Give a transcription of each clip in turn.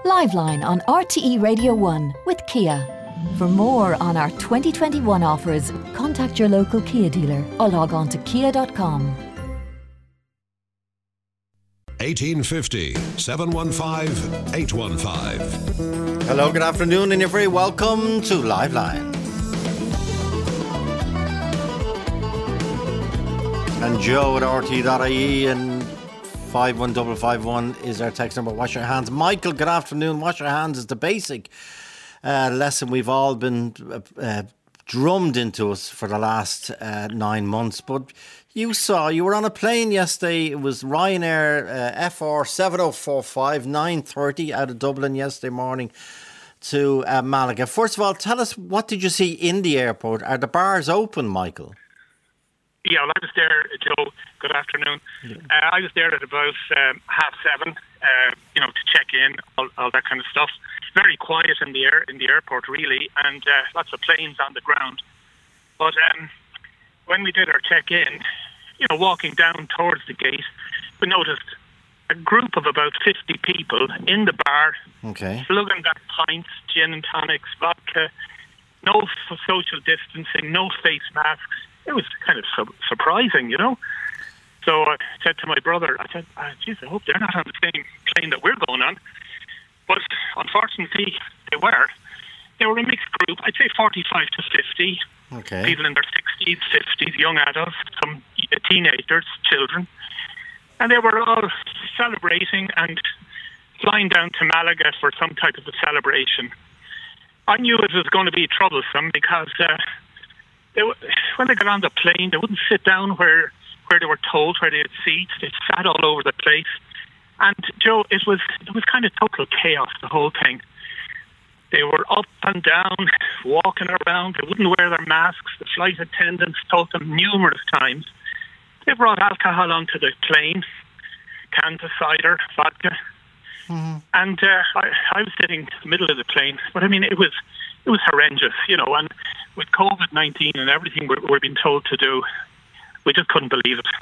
Liveline on RTE Radio 1 with Kia. For more on our 2021 offers, contact your local Kia dealer or log on to kia.com. 1850 715 815. Hello, good afternoon, and you're very welcome to Liveline. And Joe at RT.ie and 51551 is our text number. Wash your hands. Michael, good afternoon. Wash your hands is the basic lesson we've all been drummed into us for the last 9 months. But you were on a plane yesterday. It was Ryanair FR 7045 9:30 out of Dublin yesterday morning to Malaga. First of all, tell us, what did you see in the airport? Are the bars open, Michael? Yeah, well, I was there, Joe. Good afternoon. Yeah. I was there at about 7:30, to check in, all that kind of stuff. Very quiet in the airport, really, and lots of planes on the ground. But when we did our check-in, walking down towards the gate, we noticed a group of about 50 people in the bar, slugging back pints, gin and tonics, vodka, no social distancing, no face masks. It was kind of surprising, So I said to my brother, I hope they're not on the same plane that we're going on. But unfortunately, they were. They were a mixed group. I'd say 45 to 50. Okay. People in their 60s, 50s, young adults, some teenagers, children. And they were all celebrating and flying down to Malaga for some type of a celebration. I knew it was going to be troublesome because when they got on the plane, they wouldn't sit down where they were told, where they had seats. They sat all over the place. And, Joe, it was kind of total chaos, the whole thing. They were up and down, walking around. They wouldn't wear their masks. The flight attendants told them numerous times. They brought alcohol onto the plane, cans of cider, vodka. Mm-hmm. And I was sitting in the middle of the plane. But, I mean, it was horrendous, and with COVID-19 and everything we're being told to do, we just couldn't believe it.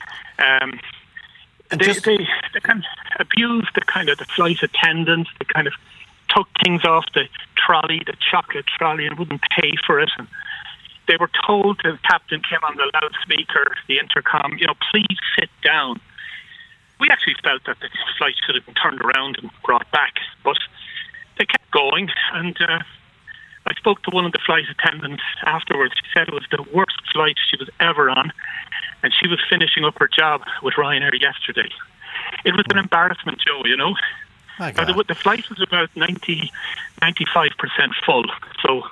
They kind of abused the flight attendants. They kind of took things off the trolley, the chocolate trolley, and wouldn't pay for it. And they were told, the captain came on the loudspeaker, the intercom, please sit down. We actually felt that the flight should have been turned around and brought back, but they kept going. And I spoke to one of the flight attendants afterwards. She said it was the worst flight she was ever on, and she was finishing up her job with Ryanair yesterday. It was an embarrassment, Joe, The flight was about 95% full, so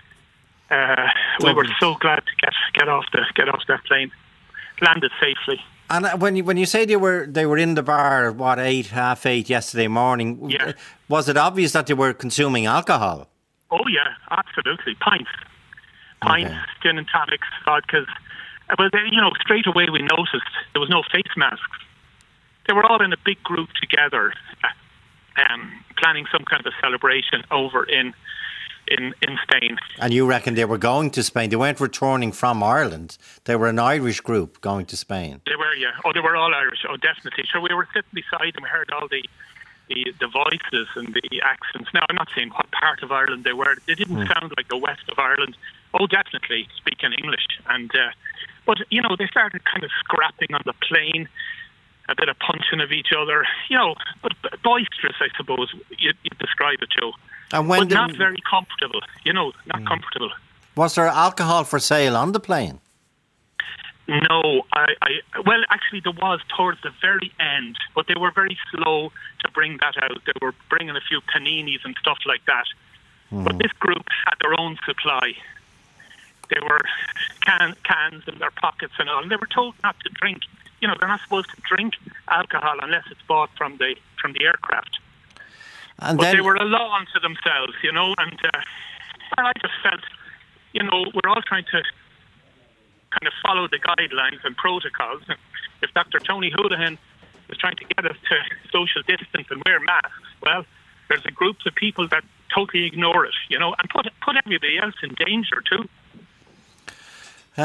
we were so glad to get off that plane, landed safely. And when you say they were in the bar at 8:30 yesterday morning, was it obvious that they were consuming alcohol? Oh yeah, absolutely. Pints, gin and tonics, vodkas. But straight away we noticed there was no face masks. They were all in a big group together, planning some kind of a celebration over in Spain. And you reckon they were going to Spain? They weren't returning from Ireland. They were an Irish group going to Spain. They were, yeah. Oh, they were all Irish. Oh, definitely. Sure, we were sitting beside them. We heard all the voices and the accents. Now, I'm not saying what part of Ireland they were. They didn't sound like the west of Ireland. Oh, definitely speaking English. And but they started kind of scrapping on the plane, a bit of punching of each other. But boisterous, I suppose you'd describe it, Joe. And but not very comfortable. Not comfortable. Was there alcohol for sale on the plane? No, well, actually there was towards the very end, but they were very slow to bring that out. They were bringing a few paninis and stuff like that. But this group had their own supply. They were cans in their pockets and all, and they were told not to drink. They're not supposed to drink alcohol unless it's bought from the aircraft. But they were a law unto themselves, and I just felt, we're all trying to kind of follow the guidelines and protocols. And if Dr. Tony Houlihan was trying to get us to social distance and wear masks, well, there's a group of people that totally ignore it, and put everybody else in danger too.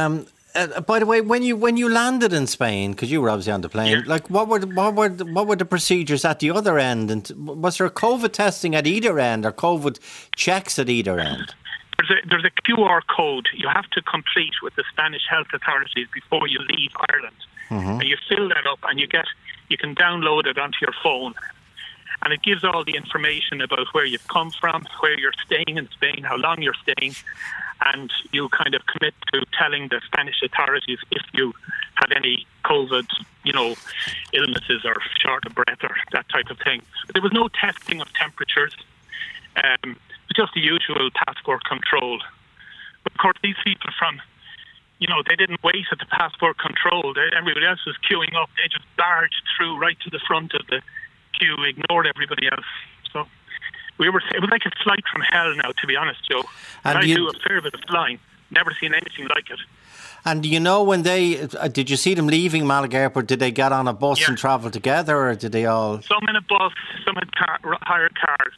By the way, when you landed in Spain, because you were obviously on the plane, like what were the procedures at the other end, and was there COVID testing at either end or COVID checks at either end? There's a QR code you have to complete with the Spanish health authorities before you leave Ireland, and you fill that up, and you can download it onto your phone, and it gives all the information about where you've come from, where you're staying in Spain, how long you're staying. And you kind of commit to telling the Spanish authorities if you had any COVID, illnesses or short of breath or that type of thing. There was no testing of temperatures, just the usual passport control. But of course, these people they didn't wait at the passport control. Everybody else was queuing up. They just barged through right to the front of the queue, ignored everybody else. So it was like a flight from hell now, to be honest, Joe. And I do a fair bit of flying. Never seen anything like it. And when did you see them leaving Malaga Airport? Did they get on a bus and travel together, or did they all? Some in a bus, some had hired cars.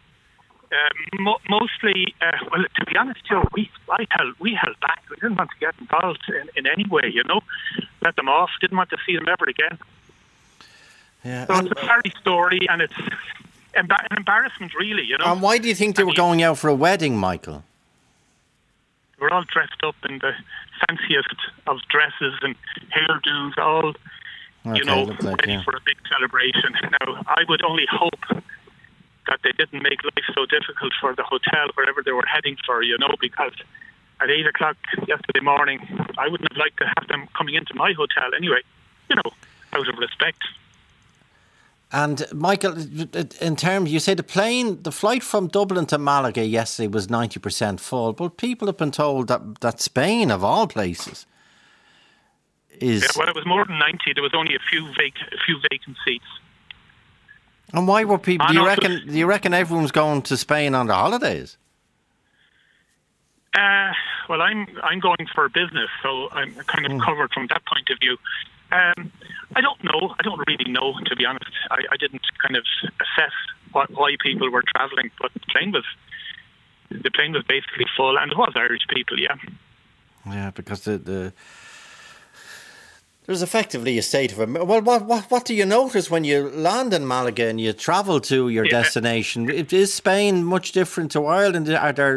Mostly, to be honest, Joe, we held back. We didn't want to get involved in any way, Let them off. Didn't want to see them ever again. Yeah. So it's a scary story, and it's an embarrassment, really, And why do you think they were going out for a wedding, Michael? We're all dressed up in the fanciest of dresses and hairdos, all, ready for a big celebration. Now, I would only hope that they didn't make life so difficult for the hotel, wherever they were heading for, because at 8 o'clock yesterday morning, I wouldn't have liked to have them coming into my hotel anyway, out of respect. And Michael, in terms, you say the flight from Dublin to Malaga yesterday was 90% full, but people have been told that Spain, of all places, is... Yeah, well, it was more than 90. There was only a few vacant seats. And why were people... Do you reckon everyone's going to Spain on their holidays? Well, I'm going for business, so I'm kind of covered from that point of view. I don't know. I don't really know, to be honest. I didn't kind of assess why people were travelling, but the plane was basically full, and it was Irish people, yeah. Yeah, because there's effectively a state of... Well, what do you notice when you land in Malaga and you travel to your destination? Is Spain much different to Ireland? Are there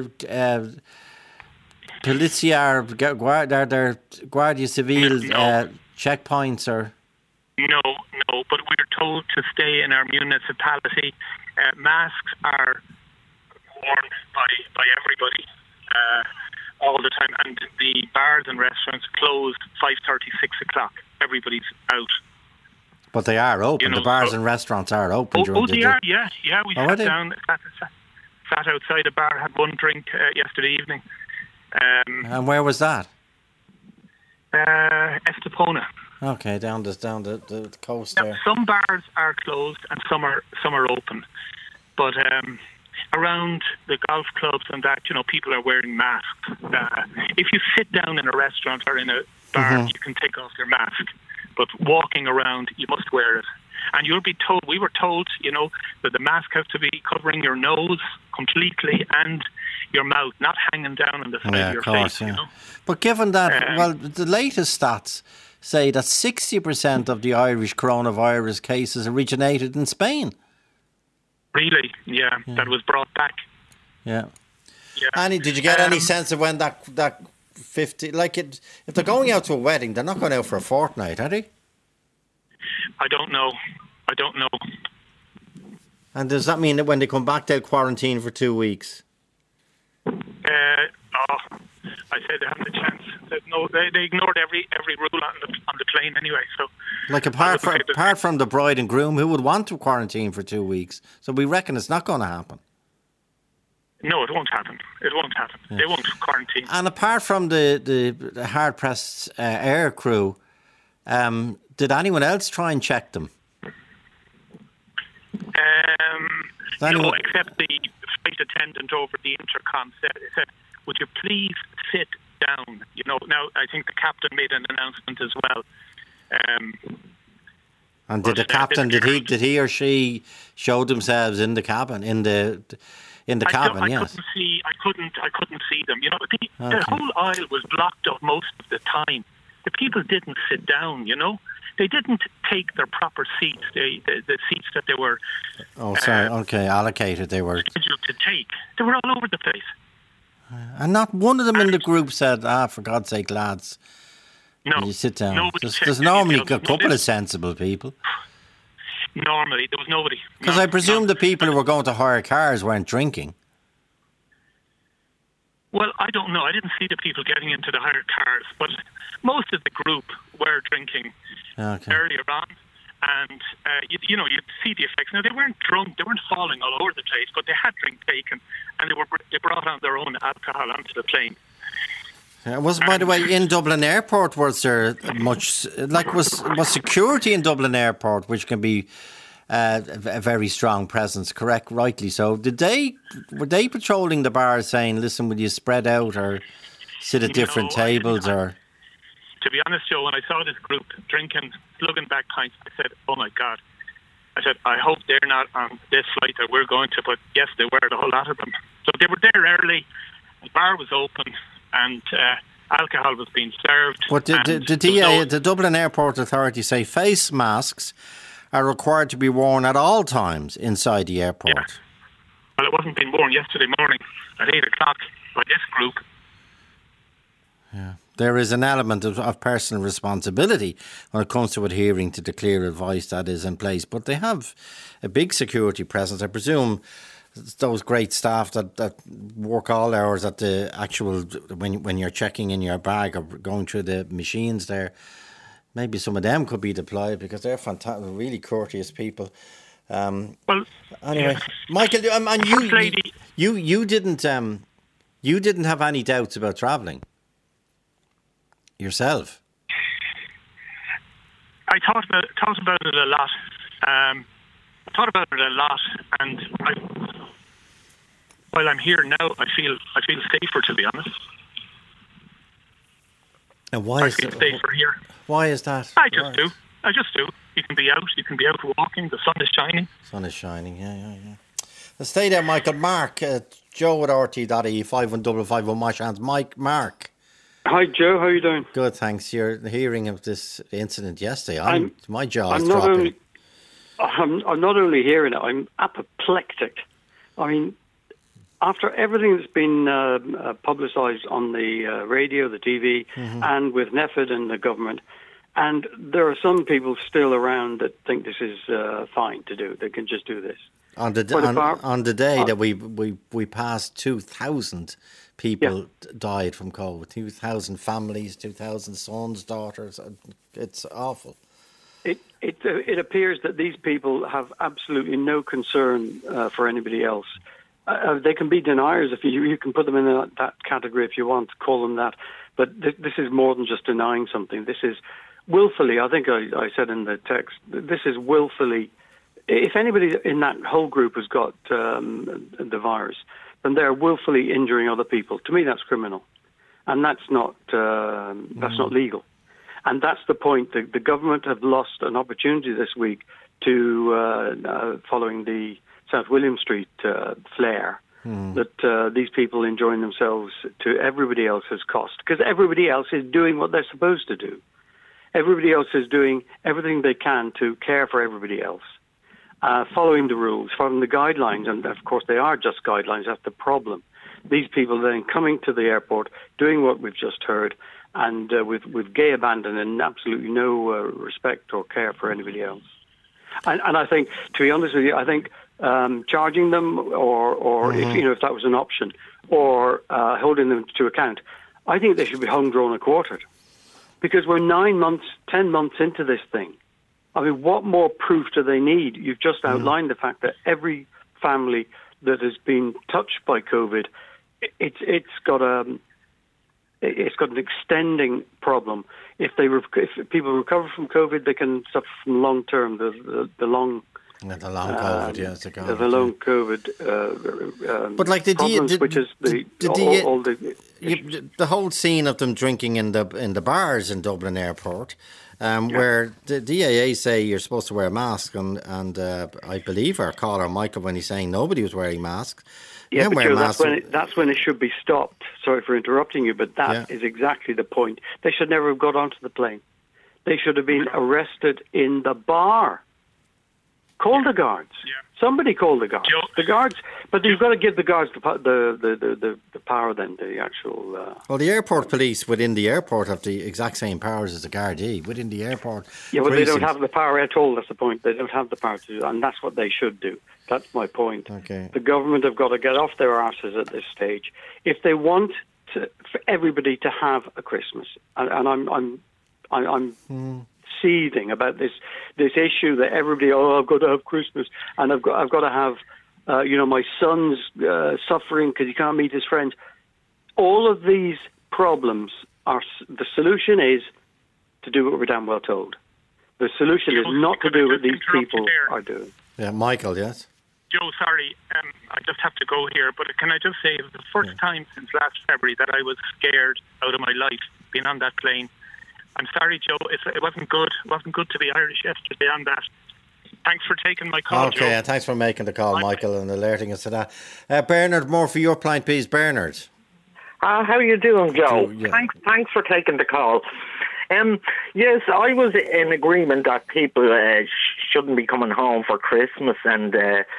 Policia, are there Guardia Civil... No. Checkpoints or? No, but we're told to stay in our municipality. Masks are worn by everybody all the time, and the bars and restaurants closed 5:30, 6 o'clock. Everybody's out. But they are open. The bars and restaurants are open during the day. They are, yeah. We sat down, sat outside a bar, had one drink yesterday evening. And where was that? Estepona. Okay, down the coast there. Some bars are closed and some are open, but around the golf clubs and that, people are wearing masks. If you sit down in a restaurant or in a bar, you can take off your mask, but walking around, you must wear it. And we were told, that the mask has to be covering your nose completely and your mouth, not hanging down on the side of your face. Yeah. But given that, the latest stats say that 60% of the Irish coronavirus cases originated in Spain. Really? Yeah. That was brought back. Yeah. Annie, did you get any sense of when that 50, if they're going out to a wedding, they're not going out for a fortnight, are they? I don't know. And does that mean that when they come back, they'll quarantine for 2 weeks? I said they haven't a chance. No, they ignored every rule on the plane anyway. So, apart from the bride and groom, who would want to quarantine for 2 weeks? So we reckon it's not going to happen. No, it won't happen. Yeah. They won't quarantine. And apart from the hard pressed air crew, did anyone else try and check them? No, except the flight attendant over the intercom said, "Would you please sit down?" Now I think the captain made an announcement as well. And did the captain? Did he or she show themselves in the cabin, in In the cabin, I yes. I couldn't see them. You know, the whole aisle was blocked up most of the time. The people didn't sit down. You know, they didn't take their proper seats. The seats that they were. Allocated. They were scheduled to take. They were all over the place. And not one of them in the group said, for God's sake, lads, no, you sit down. There's normally a couple of sensible people. Normally, there was nobody. Because I presume the people who were going to hire cars weren't drinking. Well, I don't know. I didn't see the people getting into the hired cars, but most of the group were drinking earlier on. And, you'd see the effects. Now, they weren't drunk, they weren't falling all over the place, but they had drink taken, and they brought on their own alcohol onto the plane. By the way, in Dublin Airport, was there much, was security in Dublin Airport, which can be a very strong presence, rightly so? Were they patrolling the bars saying, listen, will you spread out or sit at different tables? Or? To be honest, Joe, when I saw this group drinking, slugging back pints, I said, oh my God. I said, I hope they're not on this flight that we're going to, but yes, they were, the whole lot of them. So they were there early, the bar was open, and alcohol was being served. But the Dublin Airport Authority say face masks are required to be worn at all times inside the airport. Yeah. Well, it wasn't being worn yesterday morning at 8 o'clock by this group. Yeah. There is an element of personal responsibility when it comes to adhering to the clear advice that is in place. But they have a big security presence. I presume those great staff that work all hours at the actual, when you're checking in your bag or going through the machines there, maybe some of them could be deployed because they're fantastic, really courteous people. Anyway, Michael, and you didn't have any doubts about travelling yourself. I thought about it a lot. And while I'm here now, I feel safer, to be honest. And why I feel safer here. Why is that? I just do. You can be out. You can be out walking. The sun is shining. Yeah. Let's stay there, Michael. Mark, Joe at RT.ie, 51551 Wash Hands. Mark. Hi, Joe. How are you doing? Good, thanks. You're hearing of this incident yesterday. My jaw is dropping. I'm not only hearing it, I'm apoplectic. I mean, after everything that's been publicised on the radio, the TV, and with NPHET and the government, and there are some people still around that think this is fine to do. They can just do this. On the day that we passed 2,000 people died from COVID, 2,000 families, 2,000 sons, daughters. It's awful. It appears that these people have absolutely no concern for anybody else. They can be deniers if you can put them in that category if you want, call them that. But this is more than just denying something. This is willfully, I think I said in the text, this is willfully. If anybody in that whole group has got the virus, then they're willfully injuring other people. To me, that's criminal, and that's not legal. And that's the point. The government have lost an opportunity this week to, following the South William Street flare, that these people enjoying themselves to everybody else's cost, because everybody else is doing what they're supposed to do. Everybody else is doing everything they can to care for everybody else. Following the rules, following the guidelines, and of course they are just guidelines, that's the problem. These people then coming to the airport, doing what we've just heard, and with gay abandon and absolutely no respect or care for anybody else. And I think, to be honest with you, I think charging them or if that was an option, or holding them to account, I think they should be hung, drawn and quartered. Because we're 9 months, 10 months into this thing. I mean, what more proof do they need? You've just outlined the fact that every family that has been touched by COVID, it's got an extending problem. If people recover from COVID, they can suffer from long term. The long COVID, yes, the long COVID. But like problems, which is the whole scene of them drinking in the bars in Dublin Airport. where the DAA say you're supposed to wear a mask, and I believe our caller Michael, when he's saying nobody was wearing masks. Yeah, but Joe, that's when it should be stopped. Sorry for interrupting you, but that is exactly the point. They should never have got onto the plane. They should have been arrested in the bar. Call the guards. Yeah. Somebody call the guards. The guards, but you've got to give the guards the power. Then the actual. Well, the airport police within the airport have the exact same powers as the Gardaí within the airport. Yeah, but they don't have the power at all. That's the point. They don't have the power to do that, and that's what they should do. That's my point. Okay. The government have got to get off their arses at this stage if they want for everybody to have a Christmas. And I'm seething about this issue that everybody, I've got to have Christmas, and I've got to have my son's suffering because he can't meet his friends. All of these problems the solution is to do what we're damn well told. The solution is not to do what these people are doing. Yeah, Michael, yes. Joe, sorry, I just have to go here, but can I just say it was the first time since last February that I was scared out of my life being on that plane. I'm sorry, Joe, it wasn't good. It wasn't good to be Irish yesterday on that. Thanks for taking my call, Okay, Joe. and thanks for making the call, Michael, and alerting us to that. Bernard, more for your point, please. Bernard. How are you doing, Joe? Yeah. Thanks for taking the call. Yes, I was in agreement that people shouldn't be coming home for Christmas, and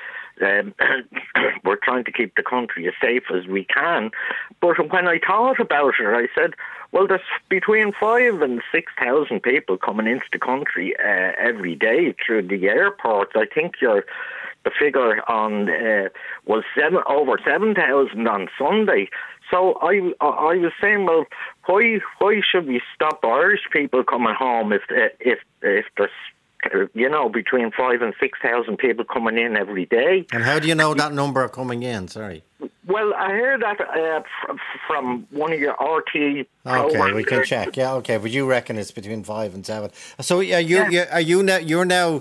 we're trying to keep the country as safe as we can. But when I thought about it, I said, well, there's between 5,000 and 6,000 people coming into the country every day through the airport. I think the figure on was over 7,000 on Sunday. So I was saying, well, why should we stop Irish people coming home if there's between 5,000 and 6,000 people coming in every day? And how do you know that number are coming in? Sorry. Well, I heard that from one of your RT. Okay, we can check. Yeah, okay, but you reckon it's between 5 and 7. So you're now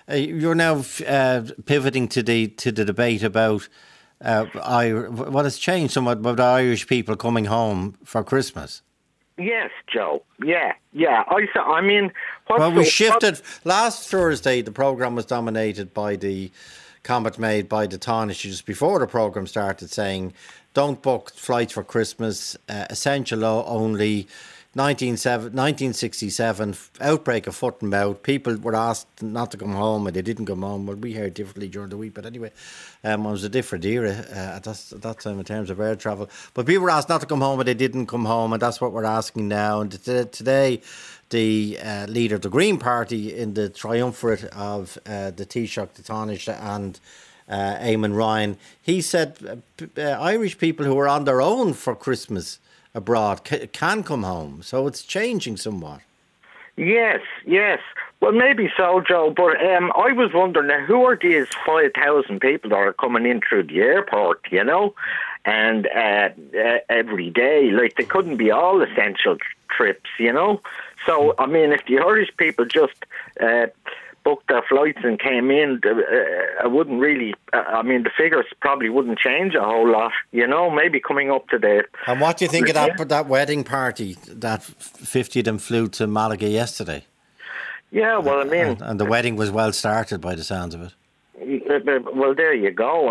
pivoting to the debate about what has changed somewhat about Irish people coming home for Christmas. Yes, Joe. Yeah. We shifted. Last Thursday, the programme was dominated by the comment made by the Taoiseach just before the programme started, saying, don't book flights for Christmas, essential only. 1967, outbreak of foot and mouth. People were asked not to come home and they didn't come home. Well, we heard differently during the week, but anyway, it was a different era at that time in terms of air travel. But people were asked not to come home and they didn't come home, and that's what we're asking now. And today, the leader of the Green Party in the triumvirate of the Taoiseach, the Taoiseach and Eamon Ryan, he said Irish people who are on their own for Christmas abroad can come home, so it's changing somewhat. Yes. Well, maybe so, Joe, but I was wondering, now, who are these 5,000 people that are coming in through the airport, and every day? Like, they couldn't be all essential trips, So, I mean, if the Irish people just booked their flights and came in, I wouldn't really, the figures probably wouldn't change a whole lot, maybe coming up to the... And what do you think of that wedding party, that 50 of them flew to Malaga yesterday? Yeah, well, And the wedding was well started by the sounds of it. Well, there you go.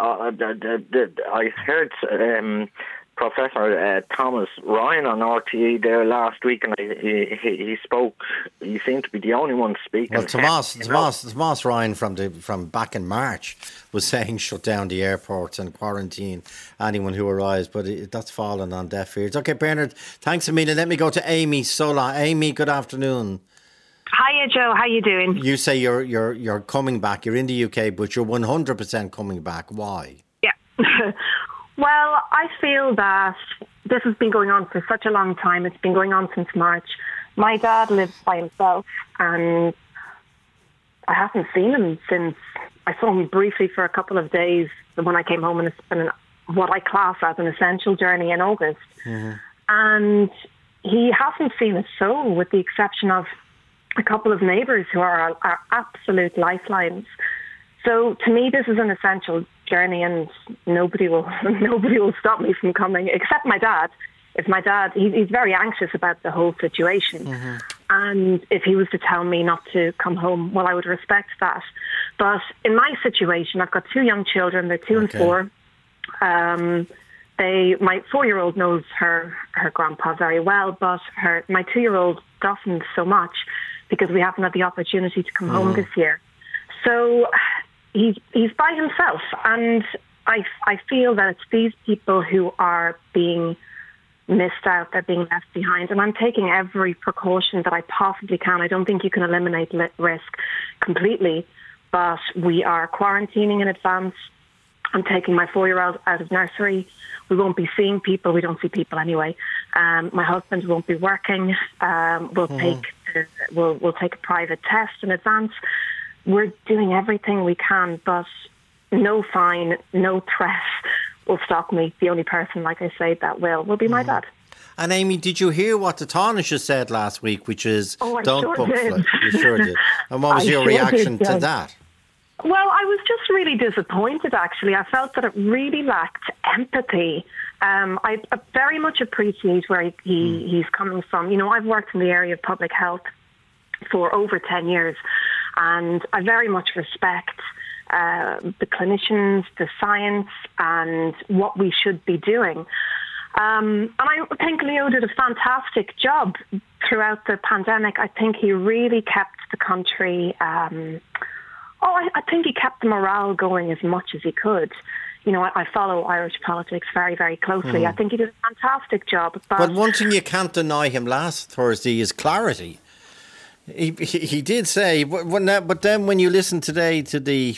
I heard Professor Thomas Ryan on RTE there last week, and he spoke. He seemed to be the only one speaking. Well, Thomas Ryan from back in March was saying shut down the airports and quarantine anyone who arrives, but that's fallen on deaf ears. Okay, Bernard, thanks a million. Let me go to Amy Sola. Amy, good afternoon. Hiya, Joe. How you doing? You say you're coming back. You're in the UK, but you're 100% coming back. Why? Yeah. Well, I feel that this has been going on for such a long time. It's been going on since March. My dad lives by himself, and I haven't seen him since I saw him briefly for a couple of days when I came home, and it's been what I class as an essential journey in August. Mm-hmm. And he hasn't seen a soul, with the exception of a couple of neighbours who are our absolute lifelines. So to me, this is an essential journey, and nobody will stop me from coming, except my dad. If my dad, he's very anxious about the whole situation. Mm-hmm. And if he was to tell me not to come home, well, I would respect that. But in my situation, I've got 2 young children. They're 2 and 4. My 4-year-old knows her grandpa very well, but my 2-year-old doesn't so much because we haven't had the opportunity to come home this year. So he's by himself, and I feel that it's these people who are being missed out, they're being left behind, and I'm taking every precaution that I possibly can. I don't think you can eliminate risk completely, but we are quarantining in advance. I'm taking my 4-year-old out of nursery. We won't be seeing people. We don't see people anyway. My husband won't be working. We'll take a private test in advance. We're doing everything we can, but no fine, no threat will stop me. The only person, like I say, that will be my dad. And Amy, did you hear what the Taoiseach said last week, which is don't sure book did. You sure did. And what was your reaction to that? Well, I was just really disappointed, actually. I felt that it really lacked empathy. I very much appreciate where he's coming from. You know, I've worked in the area of public health for over 10 years, and I very much respect the clinicians, the science, and what we should be doing. And I think Leo did a fantastic job throughout the pandemic. I think he really kept the country... I think he kept the morale going as much as he could. You know, I follow Irish politics very, very closely. I think he did a fantastic job. But one thing you can't deny him last Thursday is clarity. He did say, but then when you listen today to the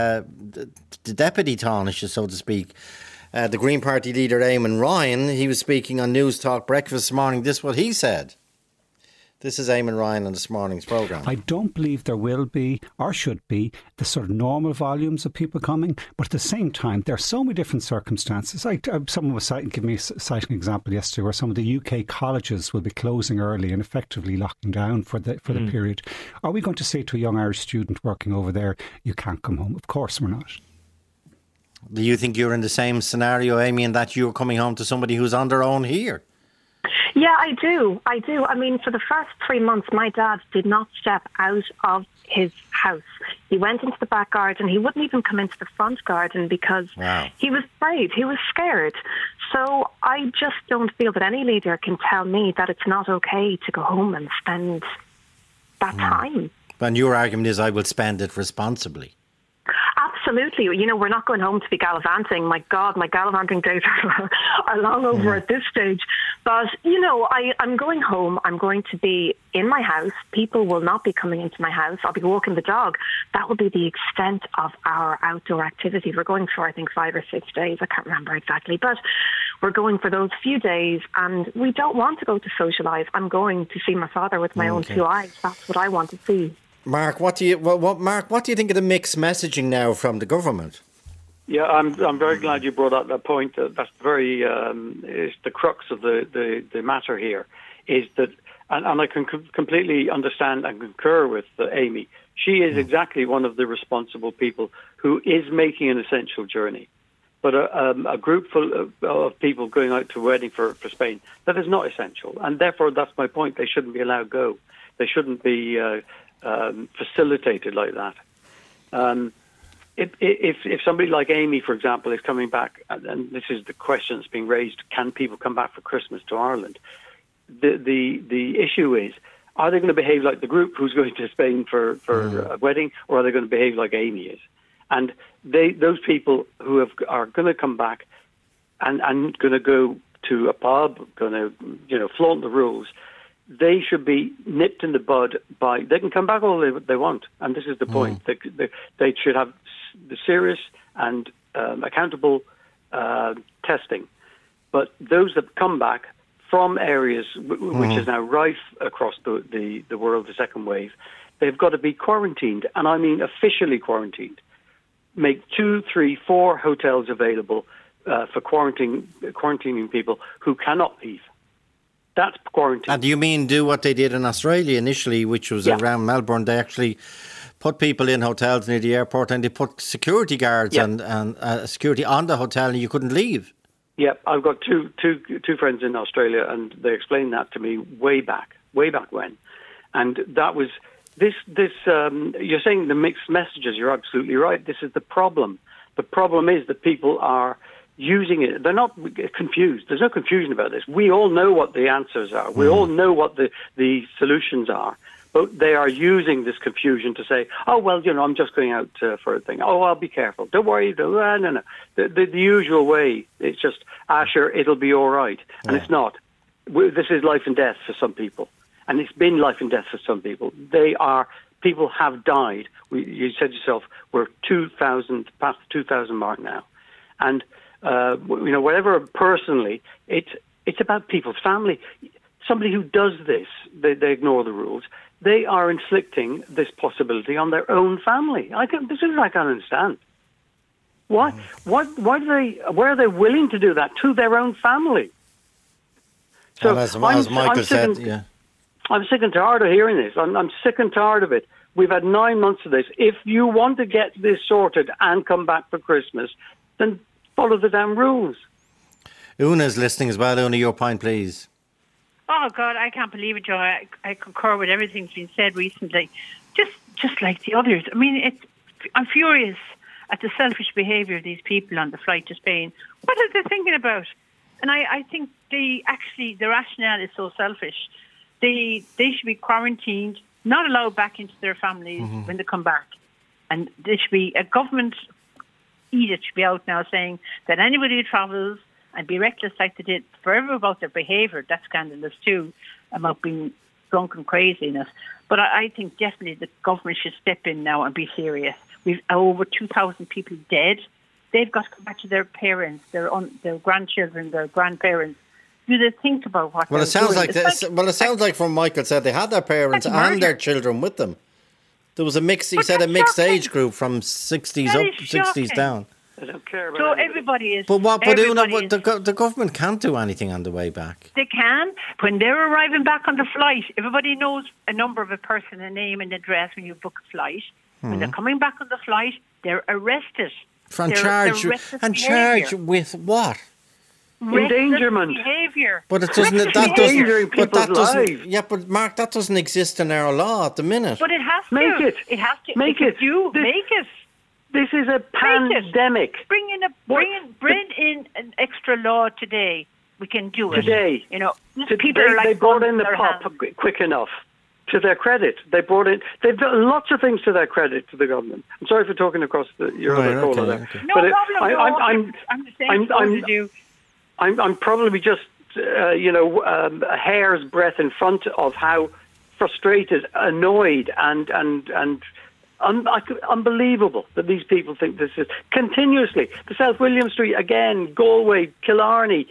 deputy Taoiseach, so to speak, the Green Party leader Eamon Ryan, he was speaking on News Talk Breakfast this morning. This is what he said. This is Eamon Ryan on this morning's programme. I don't believe there will be, or should be, the sort of normal volumes of people coming. But at the same time, there are so many different circumstances. Someone was citing an example yesterday where some of the UK colleges will be closing early and effectively locking down for the period. Are we going to say to a young Irish student working over there, you can't come home? Of course we're not. Do you think you're in the same scenario, Amy, in that you're coming home to somebody who's on their own here? Yeah, I do. I mean, for the first 3 months, my dad did not step out of his house. He went into the back garden. He wouldn't even come into the front garden because he was afraid. He was scared. So I just don't feel that any leader can tell me that it's not okay to go home and spend that time. And your argument is I will spend it responsibly. Absolutely. You know, we're not going home to be gallivanting. My God, my gallivanting days are long over at this stage. But, you know, I'm going home. I'm going to be in my house. People will not be coming into my house. I'll be walking the dog. That will be the extent of our outdoor activities. We're going for, I think, 5 or 6 days. I can't remember exactly. But we're going for those few days, and we don't want to go to socialise. I'm going to see my father with my own 2 eyes. That's what I want to see. Mark, what do you think of the mixed messaging now from the government? Yeah, I'm very glad you brought up that point. That's very is the crux of the matter here. Is that, and I can completely understand and concur with Amy. She is exactly one of the responsible people who is making an essential journey. But a group full of people going out to a wedding for Spain, that is not essential, and therefore that's my point. They shouldn't be allowed go. They shouldn't be facilitated like that. If somebody like Amy, for example, is coming back, and this is the question that's being raised, can people come back for Christmas to Ireland? The issue is, are they going to behave like the group who's going to Spain for a wedding, or are they going to behave like Amy is? And those people who are going to come back and going to go to a pub, going to flaunt the rules, they should be nipped in the bud by... They can come back all they want, and this is the point. They should have the serious and accountable testing. But those that come back from areas which is now rife across the world, the second wave, they've got to be quarantined, and I mean officially quarantined. Make 2, 3, 4 hotels available for quarantining people who cannot leave. That's quarantine. And do you mean do what they did in Australia initially, which was around Melbourne? They actually put people in hotels near the airport, and they put security guards and security on the hotel, and you couldn't leave. Yeah, I've got two friends in Australia, and they explained that to me way back when. And that was this. You're saying the mixed messages. You're absolutely right. This is the problem. The problem is that people are using it. They're not confused. There's no confusion about this. We all know what the answers are. We all know what the solutions are. But they are using this confusion to say, oh, well, I'm just going out for a thing. Oh, I'll be careful. Don't worry. No. The usual way. It's just, sure, it'll be all right. And it's not. This is life and death for some people. And it's been life and death for some people. People have died. You said yourself, we're 2,000, past the 2,000 mark now. And, whatever personally, it's about people's family. Somebody who does this, they ignore the rules. They are inflicting this possibility on their own family. This is what I can't understand. Why are they willing to do that to their own family? So and as Michael said, yeah. I'm sick and tired of hearing this. I'm sick and tired of it. We've had 9 months of this. If you want to get this sorted and come back for Christmas, then follow the damn rules. Una's listening as well. Una, your point, please. Oh, God, I can't believe it, Joe. I concur with everything that's been said recently. Just like the others. I mean, I'm furious at the selfish behaviour of these people on the flight to Spain. What are they thinking about? And I think the rationale is so selfish. They should be quarantined, not allowed back into their families when they come back. And there should be a government edict should be out now saying that anybody who travels and be reckless like they did, forever about their behaviour, that's scandalous too, about being drunk and craziness. But I think definitely the government should step in now and be serious. We've over 2,000 people dead. They've got to come back to their parents, their grandchildren, their grandparents. Do they think about what it sounds doing? It sounds like from Michael said they had their parents and their children with them. There was a mixed age group from 60s up, 60s down. I don't care about so everybody is. But the government can't do anything on the way back. They can. When they're arriving back on the flight, everybody knows a number of a person, a name and address when you book a flight. When they're coming back on the flight, they're arrested. Charged with what? Endangerment behaviour. But it doesn't. That doesn't. Yeah, but Mark, that doesn't exist in our law at the minute. But it has to. Make it. It has to. Make it. Make it. This is a pandemic. Bring in an extra law today. We can do it today. People are like they brought in the POP quick enough. To their credit, they've done lots of things to their credit to the government. I'm sorry for talking across your other caller there. Okay. No problem. I'm the same as you. I'm probably just a hair's breadth in front of how frustrated, annoyed, and unbelievable that these people think this is continuously. The South William Street again, Galway, Killarney,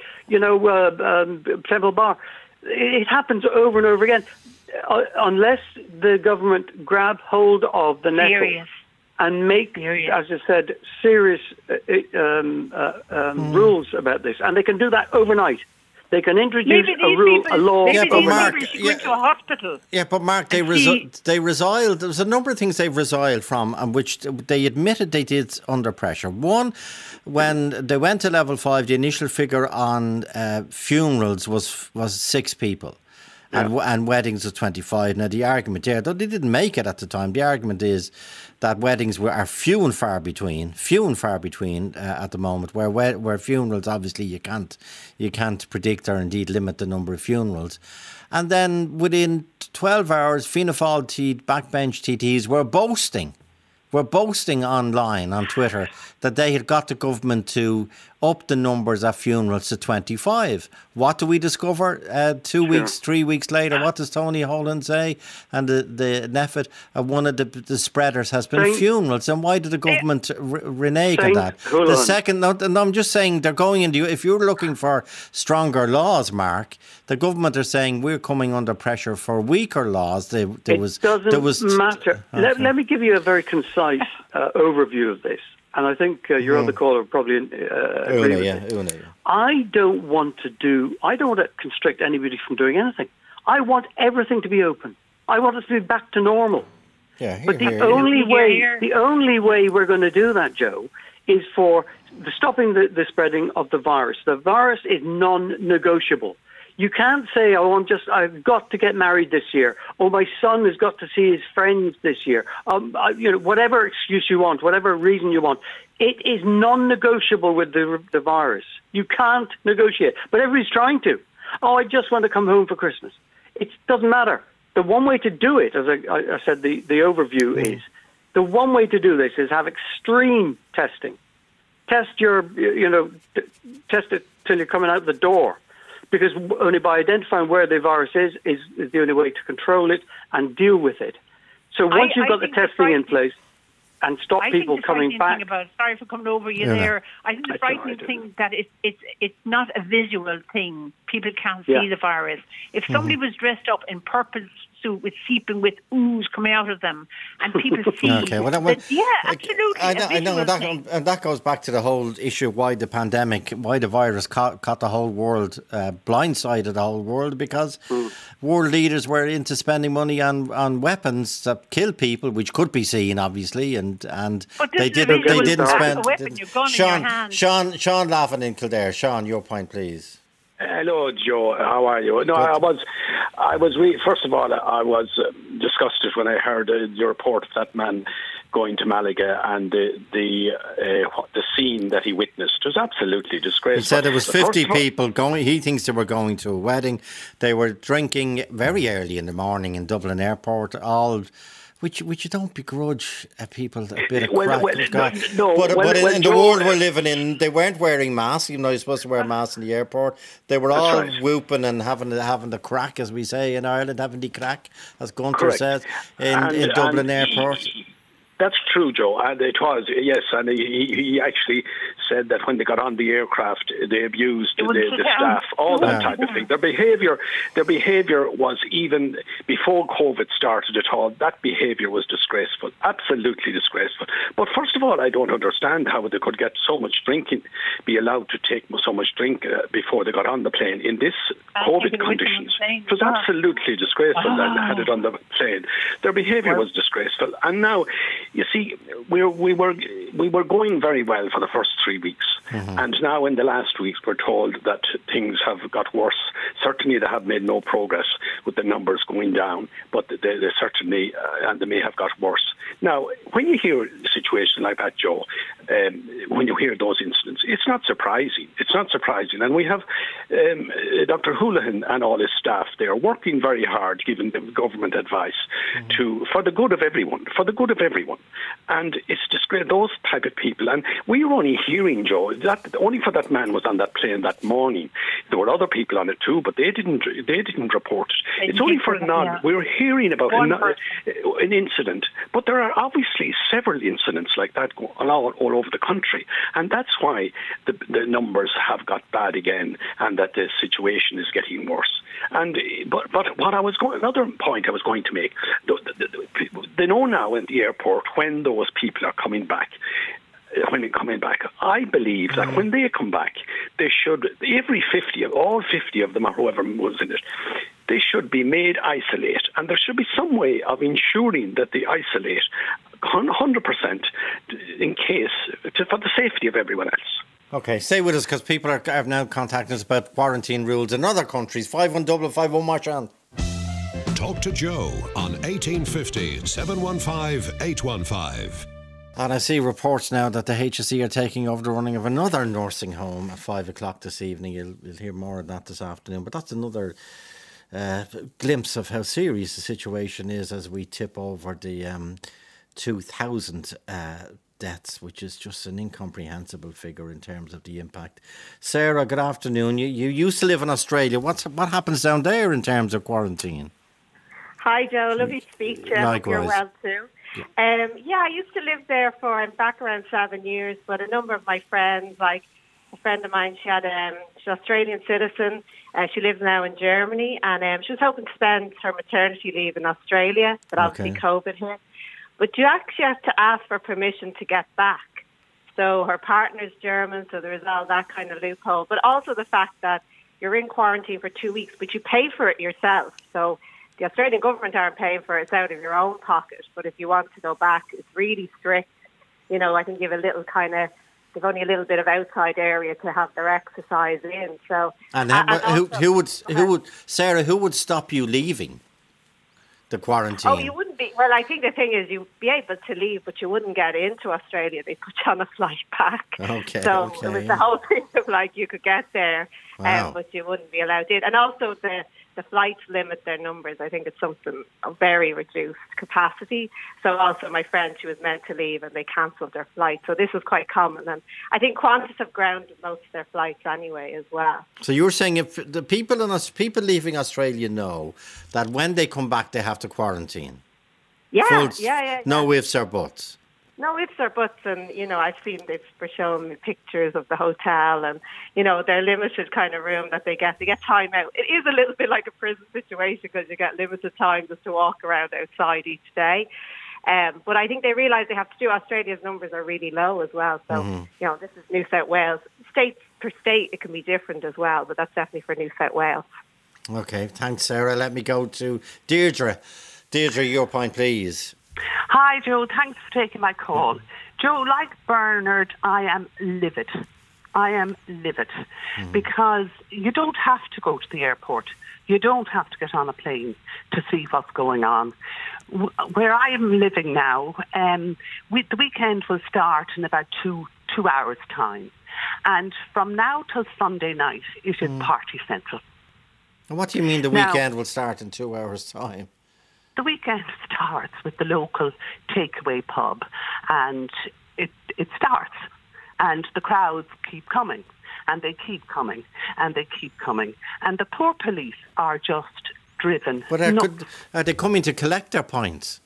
Temple Bar. It happens over and over again. Unless the government grab hold of the nettle and make, as I said, serious rules about this, and they can do that overnight. They can introduce a law. Yeah, but Mark, went to a hospital. Yeah, but Mark, they resiled. There was a number of things they've resiled from, and which they admitted they did under pressure. One, when they went to level 5, the initial figure on funerals was 6 people. And weddings was 25. Now, the argument there, though they didn't make it at the time, the argument is that weddings are few and far between at the moment, where funerals, obviously, you can't predict or indeed limit the number of funerals. And then within 12 hours, Fianna Fáil backbench TTs were boasting online on Twitter that they had got the government to up the numbers of funerals to 25. What do we discover 2 weeks, 3 weeks later? What does Tony Holland say? And the NPHET, one of the spreaders has been funerals. And why did the government renege on that? The second, and I'm just saying they're going into, if you're looking for stronger laws, Mark, the government are saying we're coming under pressure for weaker laws. It doesn't matter. Okay. Let me give you a very concise overview of this. And I think your other caller probably agree with me. I don't want to constrict anybody from doing anything. I want everything to be open. I want us to be back to normal. But the only way we're going to do that, Joe, is for stopping the spreading of the virus. The virus is non-negotiable. You can't say, oh, I've got to get married this year. Oh, my son has got to see his friends this year. Whatever excuse you want, whatever reason you want, it is non-negotiable with the virus. You can't negotiate. But everybody's trying to. Oh, I just want to come home for Christmas. It doesn't matter. The one way to do it, as I said, the overview is, the one way to do this is have extreme testing. Test test it till you're coming out the door. Because only by identifying where the virus is the only way to control it and deal with it. So once you've got the testing in place and stop people coming back. Sorry for coming over you there. I think the frightening thing that it's not a visual thing. People can't see the virus. If somebody was dressed up in purple suit with seeping with ooze coming out of them, and people see, absolutely. I know that goes back to the whole issue why the virus caught the whole world, blindsided the whole world, because world leaders were into spending money on weapons that kill people, which could be seen obviously, and they didn't spend. Sean laughing in Kildare. Sean, your point, please. Hello, Joe. How are you? No, I was first of all, I was disgusted when I heard the report of that man going to Malaga and the scene that he witnessed. It was absolutely disgraceful. He said there was 50 people going. He thinks they were going to a wedding. They were drinking very early in the morning in Dublin Airport, all. Which you don't begrudge people a bit of crack. But in the world we're living in, they weren't wearing masks, even though you're supposed to wear masks in the airport. They were all whooping and having the crack, as we say in Ireland, having the crack, as Gunter says, in Dublin Airport. That's true, Joe, and it was, yes, and he actually said that when they got on the aircraft, they abused the staff, all that type of thing. Their behaviour was, even before COVID started at all, that behaviour was disgraceful, absolutely disgraceful. But first of all, I don't understand how they could get so much drinking, be allowed to take so much drink before they got on the plane in this COVID conditions. It was absolutely disgraceful that they had it on the plane. Their behaviour was disgraceful, and now, you see, we were going very well for the first 3 weeks, and now in the last weeks we're told that things have got worse. Certainly they have made no progress with the numbers going down, but they certainly and they may have got worse. Now, when you hear a situation like that, Joe, when you hear those incidents, it's not surprising. It's not surprising, and we have Dr. Houlihan and all his staff. They are working very hard, giving the government advice for the good of everyone. And it's disgraceful, those type of people. And we were only hearing, Joe, that only for that man was on that plane that morning. There were other people on it too, but they didn't report it. It's only for we were hearing about an incident, but there are obviously several incidents like that all over the country, and that's why the numbers have got bad again, and that the situation is getting worse. And but another point I was going to make, they know now in the airport when those people are coming back. I believe that when they come back, they should, all 50 of them, or whoever was in it, they should be made isolate, and there should be some way of ensuring that they isolate 100% in case, for the safety of everyone else. Okay, stay with us, because people are now contacting us about quarantine rules in other countries. 51551 Marchand. Talk to Joe on 1850 715 815. And I see reports now that the HSE are taking over the running of another nursing home at 5 o'clock this evening. You'll hear more of that this afternoon. But that's another glimpse of how serious the situation is as we tip over the 2,000 deaths, which is just an incomprehensible figure in terms of the impact. Sarah, good afternoon. You used to live in Australia. What happens down there in terms of quarantine? Hi, Joe. Lovely to speak to you. Likewise. I hope you're well too. Yeah. I used to live there for back around 7 years, but a number of my friends, like a friend of mine, she's an Australian citizen. She lives now in Germany, and she was hoping to spend her maternity leave in Australia, but obviously COVID hit. But you actually have to ask for permission to get back. So her partner's German, so there is all that kind of loophole. But also the fact that you're in quarantine for 2 weeks, but you pay for it yourself. So the Australian government aren't paying for it. It's out of your own pocket. But if you want to go back, it's really strict. You know, I think you have a little kind of they've only a little bit of outside area to have their exercise in. So, and who would Sarah? Who would stop you leaving the quarantine? Oh, you wouldn't be. Well, I think the thing is, you'd be able to leave, but you wouldn't get into Australia. They put you on a flight back. Okay. So it was the whole thing of like you could get there, Wow. but you wouldn't be allowed in. And also the flights limit their numbers. I think it's something a very reduced capacity. So also my friend, she was meant to leave and they cancelled their flight. So this was quite common. And I think Qantas have grounded most of their flights anyway as well. So you're saying if the people leaving Australia know that when they come back they have to quarantine? Yeah. No ifs or buts. No ifs or buts, and I've seen they've shown me pictures of the hotel, and their limited kind of room that they get. They get time out. It is a little bit like a prison situation because you get limited time just to walk around outside each day. But I think they realise they have to do. Australia's numbers are really low as well, so this is New South Wales. State per state, it can be different as well, but that's definitely for New South Wales. Okay, thanks, Sarah. Let me go to Deirdre. Deirdre, your point, please. Hi, Joe. Thanks for taking my call. Joe, like Bernard, I am livid. Because you don't have to go to the airport. You don't have to get on a plane to see what's going on. Where I am living now, the weekend will start in about two hours' time. And from now till Sunday night, it is party central. And what do you mean the weekend will start in 2 hours' time? The weekend starts with the local takeaway pub, and it starts, and the crowds keep coming, and they keep coming, and they keep coming, and the poor police are just driven. But are they coming to collect their points?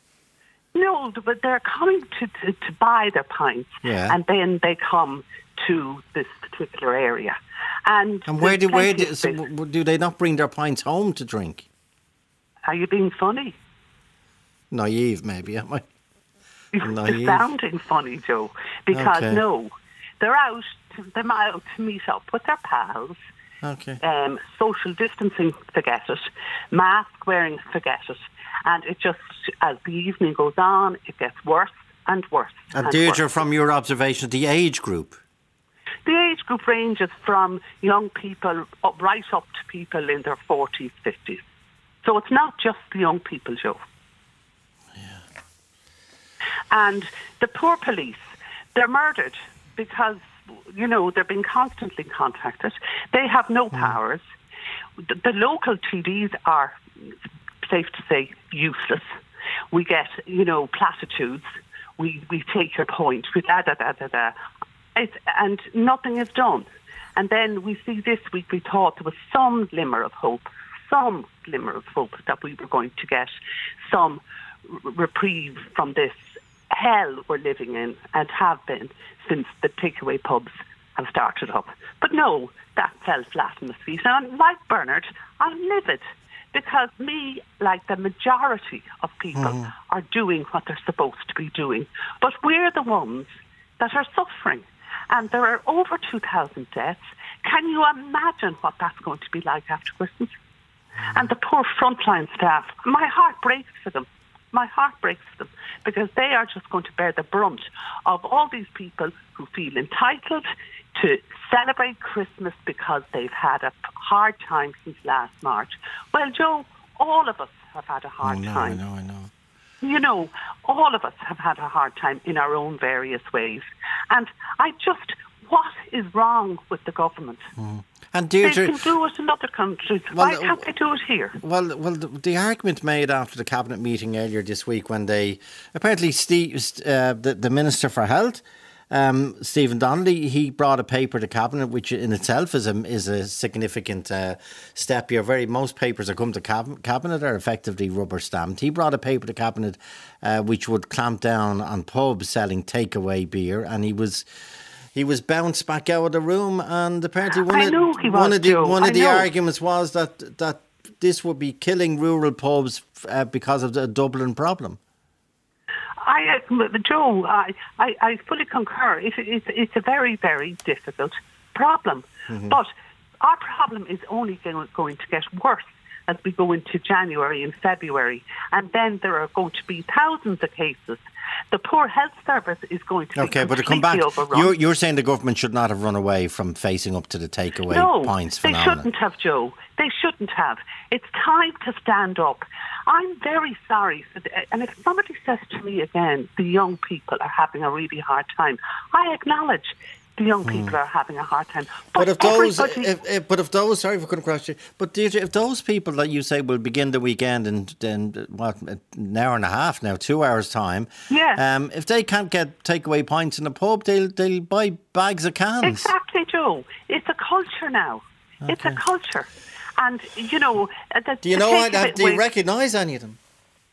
No, but they're coming to buy their pints, and then they come to this particular area. And where do they not bring their pints home to drink? Are you being funny? Naive, maybe, am I? You're sounding funny, Joe. Because no, they're out to meet up with their pals. Okay. Social distancing, forget it. Mask wearing, forget it. And it just, as the evening goes on, it gets worse and worse. And Deirdre, from your observation, the age group? The age group ranges from young people right up to people in their 40s, 50s. So it's not just the young people, Joe. Yeah. And the poor police, they're murdered because, they're being constantly contacted. They have no powers. The local TDs are, safe to say, useless. We get, platitudes. We take your point. We da-da-da-da-da. And nothing is done. And then we see this week, we thought there was some glimmer of hope that we were going to get some reprieve from this hell we're living in and have been since the takeaway pubs have started up. But no, that fell flat in the feet. And like Bernard, I'm livid because me, like the majority of people, are doing what they're supposed to be doing. But we're the ones that are suffering. And there are over 2,000 deaths. Can you imagine what that's going to be like after Christmas? And the poor frontline staff, my heart breaks for them. Because they are just going to bear the brunt of all these people who feel entitled to celebrate Christmas because they've had a hard time since last March. Well, Joe, all of us have had a hard time. I know. All of us have had a hard time in our own various ways. And what is wrong with the government? And Deirdre, they can do it in other countries. Why can't they do it here? Well, the argument made after the cabinet meeting earlier this week, when they apparently the Minister for Health, Stephen Donnelly, he brought a paper to cabinet, which in itself is a significant step here. Most papers that come to cabinet are effectively rubber stamped. He brought a paper to cabinet which would clamp down on pubs selling takeaway beer, and he was bounced back out of the room, and apparently one of the arguments was that this would be killing rural pubs because of the Dublin problem. Joe, I fully concur. It's a very, very difficult problem. But our problem is only going to get worse as we go into January and February. And then there are going to be thousands of cases. The poor health service is going to be but to come back, you're saying the government should not have run away from facing up to the takeaway points phenomenon. They shouldn't have, Joe. They shouldn't have. It's time to stand up. I'm very sorry. And if somebody says to me again, the young people are having a really hard time, I acknowledge the young people are having a hard time. But if those, sorry if I couldn't cross you, but Deirdre, if those people that you say will begin the weekend in an hour and a half now, 2 hours time, if they can't get takeaway pints in a pub, they'll buy bags of cans. Exactly, Joe. It's a culture now. Okay. It's a culture, and you know. Do you recognise any of them?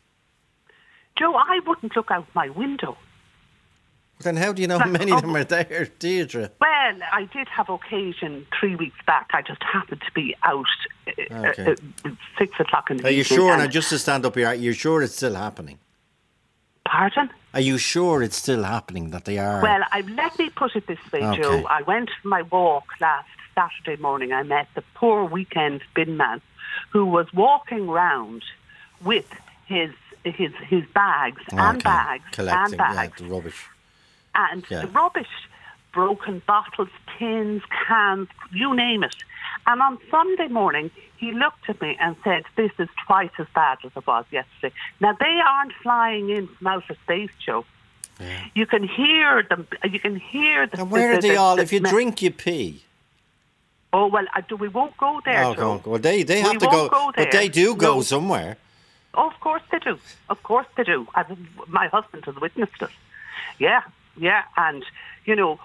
Joe, I wouldn't look out my window. Then how do you know how many of them are there, Deirdre? Well, I did have occasion 3 weeks back. I just happened to be out at 6 o'clock in the evening. Are you sure, now just to stand up here, are you sure it's still happening? Pardon? Are you sure it's still happening, that they are? Well, let me put it this way, Joe. I went for my walk last Saturday morning. I met the poor weekend bin man who was walking round with his bags and bags collecting, and bags. The rubbish. And the rubbish, broken bottles, tins, cans, you name it. And on Sunday morning, he looked at me and said, this is twice as bad as it was yesterday. Now, they aren't flying in from outer space, Joe. Yeah. You can hear them. You can hear the... And where are they all? If you drink, you pee. Oh, well, we won't go there, Joe. Well, they have to go but they do go somewhere. Oh, of course they do. Of course they do. My husband has witnessed it. Yeah, and, you know,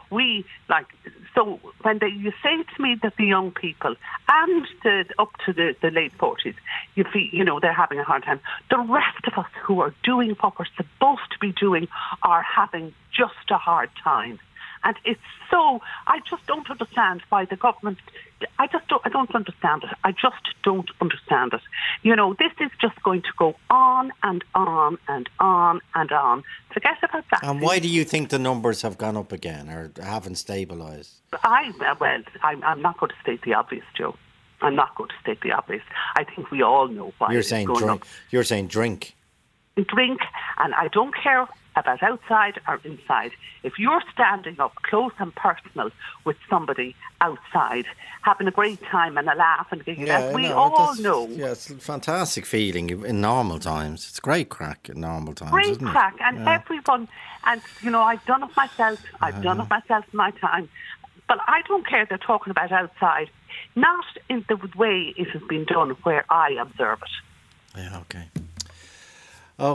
so when you say to me that the young people and up to the late 40s, you feel, you know, they're having a hard time, the rest of us who are doing what we're supposed to be doing are having just a hard time. And it's so, I just don't understand why the government, I don't understand it. I just don't understand it. You know, this is just going to go on and on and on and on. Forget about that. And why do you think the numbers have gone up again or haven't stabilised? I'm not going to state the obvious, Joe. I'm not going to state the obvious. I think we all know why it's going up. You're saying drink. Drink, and I don't care about outside or inside. If you're standing up close and personal with somebody outside, having a great time and a laugh and giggling, all know. Yeah, it's a fantastic feeling in normal times. It's great crack in normal times, great isn't crack, it? And everyone, and you know, I've done it myself. I've done it myself in my time. But I don't care they're talking about outside, not in the way it has been done where I observe it. Yeah, okay. Oh,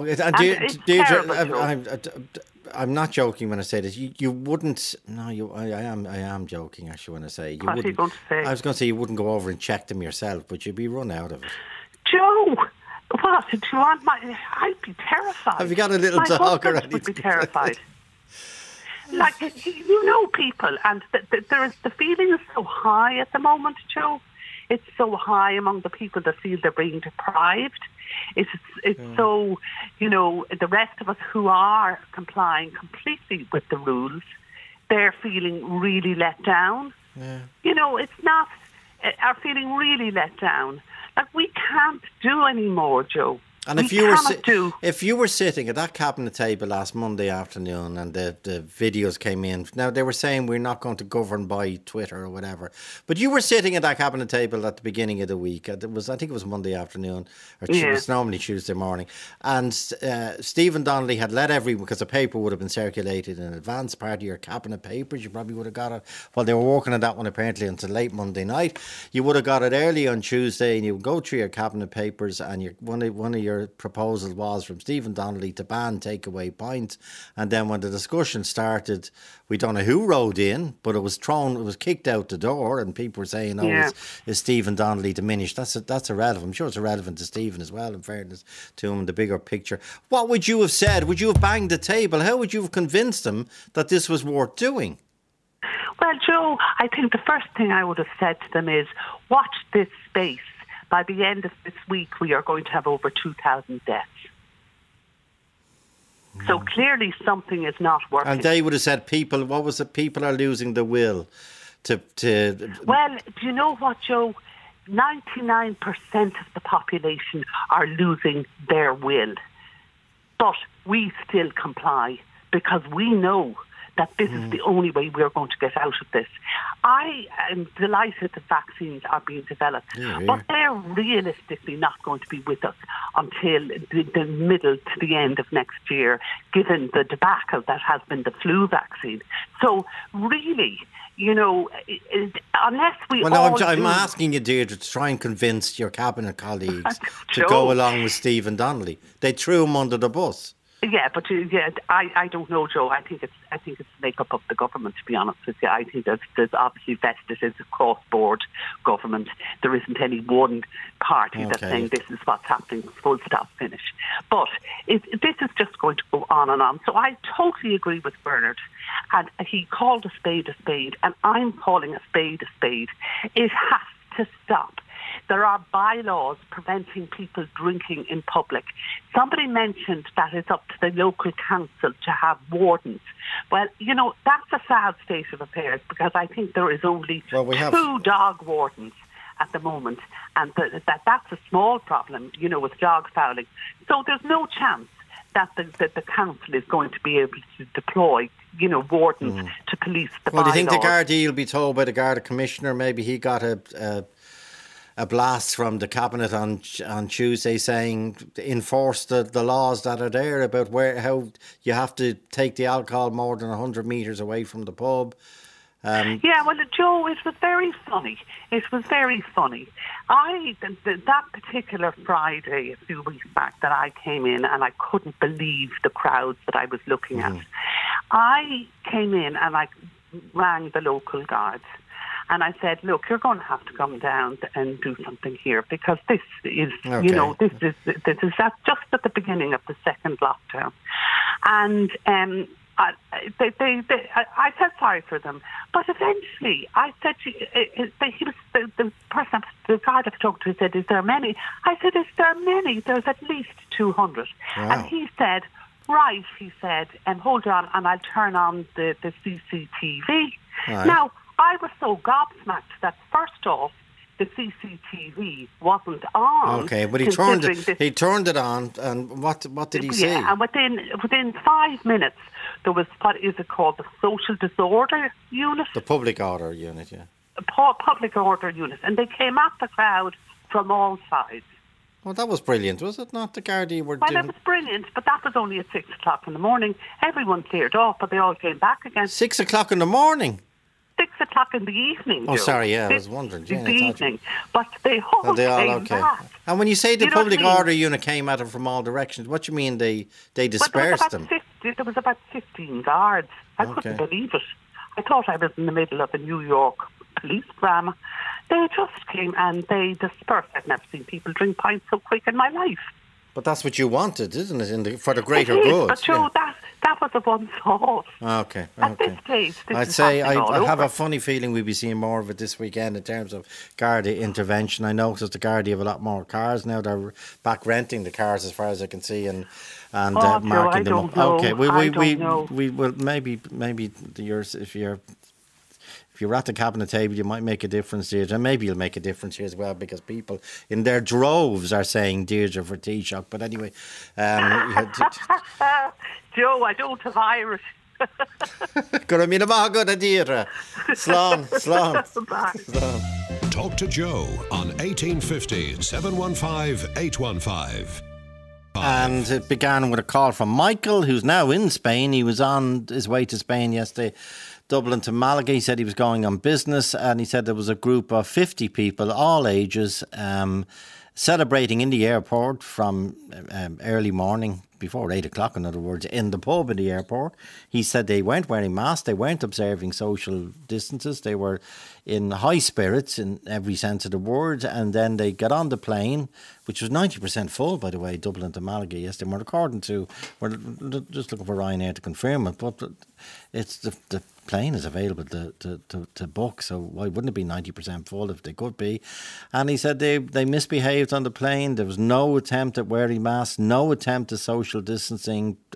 Deirdre, I'm not joking when I say this. You wouldn't. No, I am joking. Actually, when I say what are you going to say? I was going to say you wouldn't go over and check them yourself, but you'd be run out of it. Joe, what? Do you want I'd be terrified. Have you got a little dog or anything? Would be terrified. Like, you know, people, and the feeling is so high at the moment, Joe. It's so high among the people that feel they're being deprived. It's so, you know, the rest of us who are complying completely with the rules, they're feeling really let down. Yeah. You know, are feeling really let down. Like, we can't do anymore, Joe. And if you were sitting at that cabinet table last Monday afternoon and the videos came in, now they were saying we're not going to govern by Twitter or whatever, but you were sitting at that cabinet table at the beginning of the week. I think it was Monday afternoon, or it's normally Tuesday morning, and Stephen Donnelly had let everyone, because the paper would have been circulated in advance, part of your cabinet papers. You probably would have got it while they were working on that one apparently until late Monday night. You would have got it early on Tuesday, and you would go through your cabinet papers, and one of your proposal was from Stephen Donnelly to ban takeaway pints, and then when the discussion started, we don't know who rode in, but it was kicked out the door, and people were saying, is Stephen Donnelly diminished? That's irrelevant. I'm sure it's irrelevant to Stephen as well, in fairness to him, in the bigger picture. What would you have said? Would you have banged the table? How would you have convinced them that this was worth doing? Well, Joe, I think the first thing I would have said to them is, watch this space. By the end of this week, we are going to have over 2,000 deaths. So clearly something is not working. And they would have said people are losing the will to... Well, do you know what, Joe? 99% of the population are losing their will. But we still comply because we know that this is the only way we're going to get out of this. I am delighted that vaccines are being developed, but they're realistically not going to be with us until the middle to the end of next year, given the debacle that has been the flu vaccine. So really, unless we I'm asking you, Deirdre, to try and convince your cabinet colleagues to go along with Stephen Donnelly. They threw him under the bus. Yeah, but I don't know, Joe. I think it's the makeup of the government, to be honest with you. I think there's obviously vested as a cross-board government. There isn't any one party that's saying this is what's happening, full stop, finish. But this is just going to go on and on. So I totally agree with Bernard. And he called a spade, and I'm calling a spade. It has to stop. There are bylaws preventing people drinking in public. Somebody mentioned that it's up to the local council to have wardens. Well, that's a sad state of affairs because I think there is only 2 dog wardens at the moment, and that's a small problem, with dog fouling. So there's no chance that the council is going to be able to deploy wardens to police the bylaws. Do you think the Gardaí will be told by the Garda Commissioner? Maybe he got a blast from the cabinet on Tuesday saying enforce the laws that are there about how you have to take the alcohol more than 100 metres away from the pub. Joe, it was very funny. That particular Friday a few weeks back that I came in and I couldn't believe the crowds that I was looking at. I came in and I rang the local guards. And I said, look, you're going to have to come down and do something here because this is, this is just at the beginning of the second lockdown. And I felt sorry for them. But eventually I said, the person, the guy that I talked to said, is there many? I said, is there many? There's at least 200. Wow. And he said, right, hold on, and I'll turn on the CCTV. Right. Now, I was so gobsmacked that first off, the CCTV wasn't on. Okay, but he turned it on, and what did he say? And within 5 minutes, there was what is it called, the social disorder unit? The public order unit, yeah. Public order unit, and they came at the crowd from all sides. Well, that was brilliant, was it not? The Gardaí were doing... Well, it was brilliant, but that was only at 6 o'clock in the morning. Everyone cleared off, but they all came back again. 6 o'clock in the morning? 6 o'clock in the evening. Oh, sorry, yeah, I was wondering. In the evening. But they all came back. And when you say the public order unit came at them from all directions, what do you mean they dispersed them? There was about 15 guards. I couldn't believe it. I thought I was in the middle of a New York police drama. They just came and they dispersed. I've never seen people drink pints so quick in my life. But that's what you wanted, isn't it, for the greater good? But Joe, that was a one-thought. Okay. At this stage, I'd say I have a funny feeling we'll be seeing more of it this weekend in terms of Garda intervention. I noticed the Garda have a lot more cars now. They're back renting the cars as far as I can see and marking them up. Okay, we will maybe if you're at the cabinet table, you might make a difference, Deirdre. And maybe you'll make a difference here as well because people in their droves are saying Deirdre for Taoiseach. But anyway... Joe, I don't have Irish. Talk to Joe on 1850 715 815. And it began with a call from Michael, who's now in Spain. He was on his way to Spain yesterday, Dublin to Malaga. He said he was going on business, and he said there was a group of 50 people, all ages, celebrating in the airport from early morning, before 8 o'clock, in other words, in the pub in the airport. He said they weren't wearing masks, they weren't observing social distances, they were in high spirits in every sense of the word, and then they got on the plane, which was 90% full, by the way, Dublin to Malaga yesterday. We're just looking for Ryanair to confirm it, but it's the plane is available to book, so why wouldn't it be 90% full if they could be? And he said they misbehaved on the plane. There was no attempt at wearing masks, no attempt at social distancing had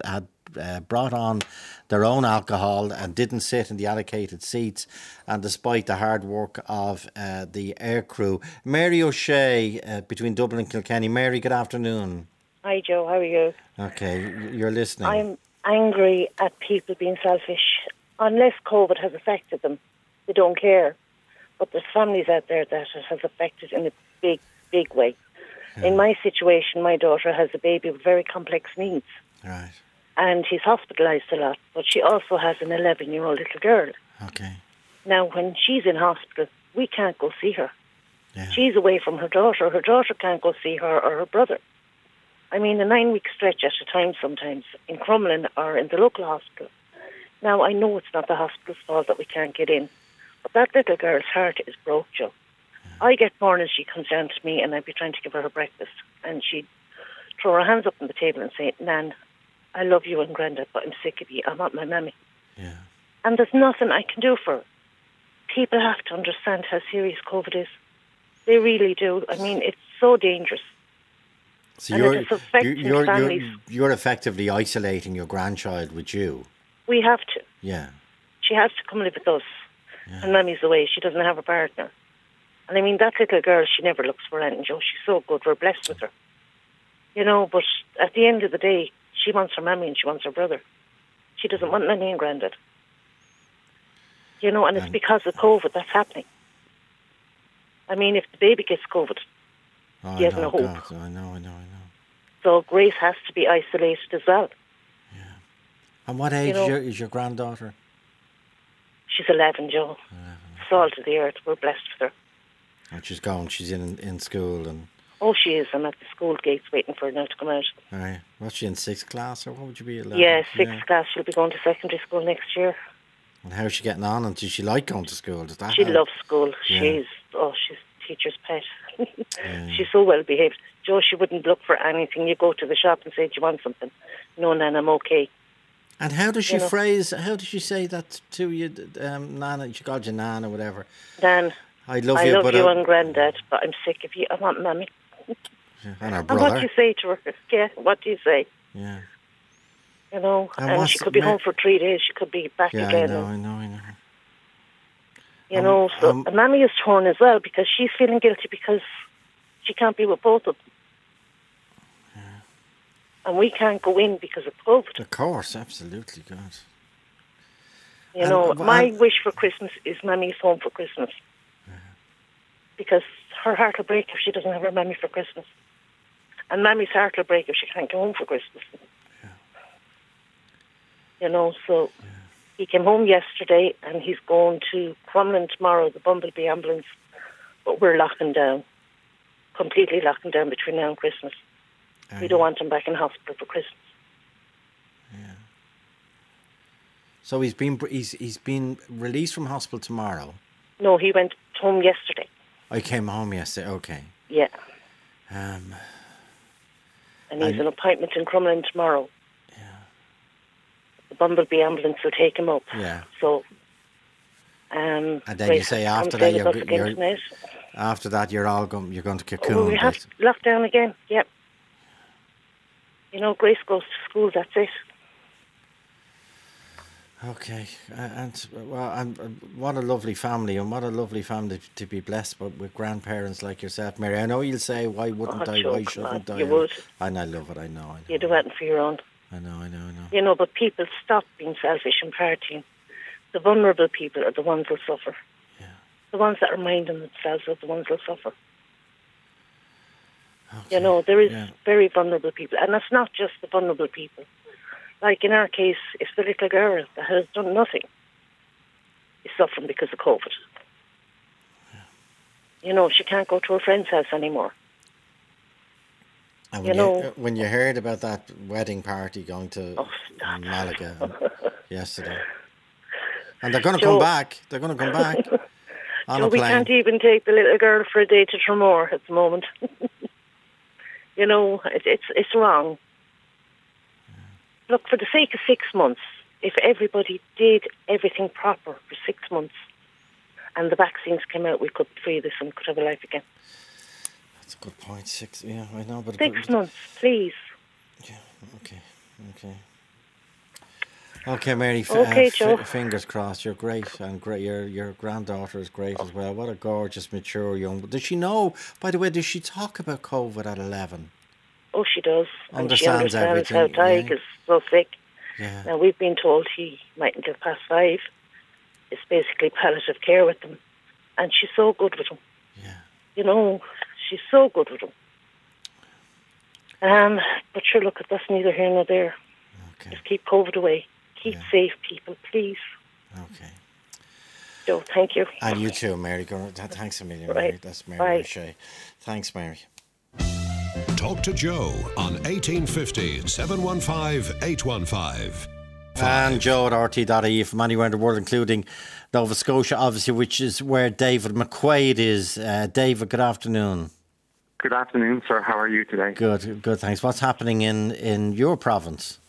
brought on their own alcohol and didn't sit in the allocated seats, and despite the hard work of the air crew. Mary O'Shea, between Dublin and Kilkenny. Mary, good afternoon. Hi, Joe. How are you? Okay, you're listening. I'm angry at people being selfish. Unless COVID has affected them, they don't care. But there's families out there that it has affected in a big, big way. Yeah. In my situation, my daughter has a baby with very complex needs. Right. And she's hospitalised a lot, but she also has an 11-year-old little girl. Okay. Now, when she's in hospital, we can't go see her. Yeah. She's away from her daughter. Her daughter can't go see her or her brother. I mean, a 9-week stretch at a time sometimes in Crumlin or in the local hospital. Now, I know it's not the hospital's fault that we can't get in, but that little girl's heart is broke, Joe. Yeah. I get mornings she comes down to me and I'd be trying to give her breakfast, and she'd throw her hands up on the table and say, Nan, I love you and Grandad, but I'm sick of you. I want my mammy. Yeah. And there's nothing I can do for her. People have to understand how serious COVID is. They really do. I mean, it's so dangerous. So and you're effectively isolating your grandchild with you. We have to. Yeah. She has to come live with us. Yeah. And Mammy's away. She doesn't have a partner. And I mean, that little girl, she never looks for anything, Joe. She's so good. We're blessed with her. You know, but at the end of the day, she wants her Mammy and she wants her brother. She doesn't want Nanny and Grandad. You know, and it's because of COVID that's happening. I mean, if the baby gets COVID, he has no hope. God. I know. So Grace has to be isolated as well. Yeah. And what age is your granddaughter? She's 11, Joe. 11. Salt of the earth. We're blessed with her. And she's in school and... Oh, she is. I'm at the school gates waiting for her now to come out. All right. Was she in 6th class or what would you be? 11? Yeah, 6th class. She'll be going to secondary school next year. And how's she getting on? And does she like going to school? Does that She help? loves school. Yeah. She's teacher's pet. She's so well behaved. Joe, she wouldn't look for anything. You go to the shop and say, do you want something? No, Nan, I'm okay. And how does she how does she say that to you, Nana? She called you Nan or whatever. Nan, I love you but and Grandad, but I'm sick of you. I want Mammy. And her brother. And what do you say to her? Yeah, what do you say? Yeah. You know, and she could be home for 3 days. She could be back again. I know. You know, so Mammy is torn as well because she's feeling guilty because she can't be with both of them. Yeah. And we can't go in because of COVID. Of course, absolutely, God. You know, my wish for Christmas is Mammy's home for Christmas. Yeah. Because her heart will break if she doesn't have her Mammy for Christmas. And Mammy's heart will break if she can't go home for Christmas. Yeah. You know, so... Yeah. He came home yesterday and he's going to Crumlin tomorrow, the Bumblebee ambulance. But we're locking down, completely locking down between now and Christmas. We don't want him back in hospital for Christmas. Yeah. So he's been released from hospital tomorrow? No, he went home yesterday. I came home yesterday, okay. Yeah. And he's an appointment in Crumlin tomorrow. The Bumblebee ambulance will take him up. Yeah. So, and then you say after that you're going to Cocoon. Oh, we have lockdown again. Yep. You know, Grace goes to school. That's it. Okay, and what a lovely family, and what a lovely family to be blessed with grandparents like yourself, Mary. I know you'll say, why wouldn't I? Why shouldn't I? You would. And I love it. I know. You do it for your own. I know. You know, but people stop being selfish and partying. The vulnerable people are the ones who'll suffer. Yeah. The ones that are minding themselves are the ones who'll suffer. Okay. You know, there is very vulnerable people. And it's not just the vulnerable people. Like in our case, it's the little girl that has done nothing. Is suffering because of COVID. Yeah. You know, she can't go to her friend's house anymore. And when you heard about that wedding party going to Malaga yesterday, and they're going to come back. They're going to come back on a plane. We can't even take the little girl for a day to Tramore at the moment. You know, it's wrong. Yeah. Look, for the sake of 6 months, if everybody did everything proper for 6 months, and the vaccines came out, we could free this and could have a life again. That's a good point. 6, yeah, I know, but 6 months, please. Yeah, okay. Okay, Mary. Okay, Joe. Fingers crossed. You're great, and great. Your granddaughter is great as well. What a gorgeous, mature young. Does she know? By the way, does she talk about COVID at 11? Oh, she does. And she Understands understands everything, how Tig is so sick. Yeah. Now, we've been told he mightn't get past 5. It's basically palliative care with them. And she's so good with him. Yeah. You know, she's so good with him. But sure, look, that's neither here nor there. Okay. Just keep COVID away. Keep safe, people, please. Okay. Joe, thank you. And you too, Mary. Thanks a million, Right. Mary. That's Mary Bye. O'Shea. Thanks, Mary. Talk to Joe on 1850 715 815. And Joe at RT.ie from anywhere in the world, including Nova Scotia, obviously, which is where David McQuaid is. David, good afternoon. Good afternoon, sir. How are you today? Good, thanks. What's happening in your province?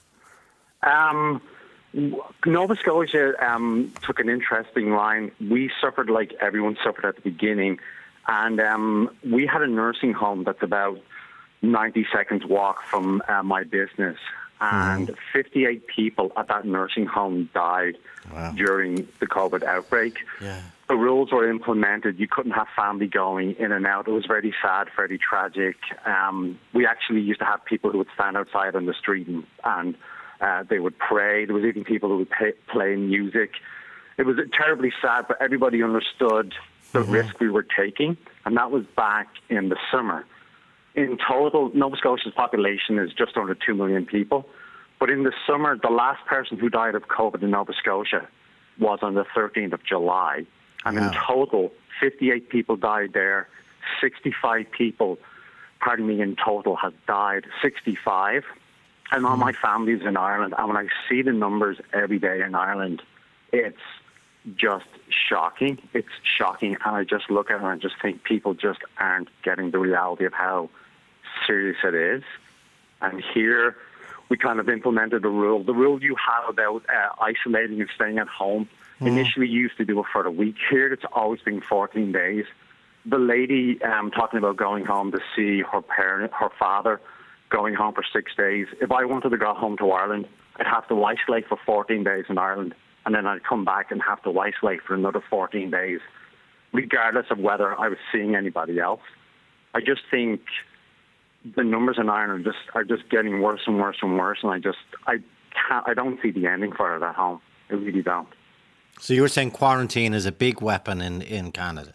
Nova Scotia took an interesting line. We suffered like everyone suffered at the beginning, and we had a nursing home that's about 90 seconds walk from my business, and 58 people at that nursing home died during the COVID outbreak. Yeah. The rules were implemented. You couldn't have family going in and out. It was very sad, very tragic. We actually used to have people who would stand outside on the street and they would pray. There was even people who would play music. It was terribly sad, but everybody understood the risk we were taking, and that was back in the summer. In total, Nova Scotia's population is just under 2 million people. But in the summer, the last person who died of COVID in Nova Scotia was on the 13th of July. And in total, 58 people died there. 65 people, in total has died. 65. And all my family's in Ireland. And when I see the numbers every day in Ireland, it's just shocking. It's shocking. And I just look at it and I just think people just aren't getting the reality of how serious it is. And here we kind of implemented a rule. The rule you have about isolating and staying at home, initially you used to do it for a week. Here it's always been 14 days. The lady talking about going home to see her father, going home for 6 days. If I wanted to go home to Ireland, I'd have to isolate for 14 days in Ireland, and then I'd come back and have to isolate for another 14 days, regardless of whether I was seeing anybody else. I just think the numbers in Ireland are just getting worse and worse and worse, and I don't see the ending for it at home. I really don't. So you were saying quarantine is a big weapon in Canada?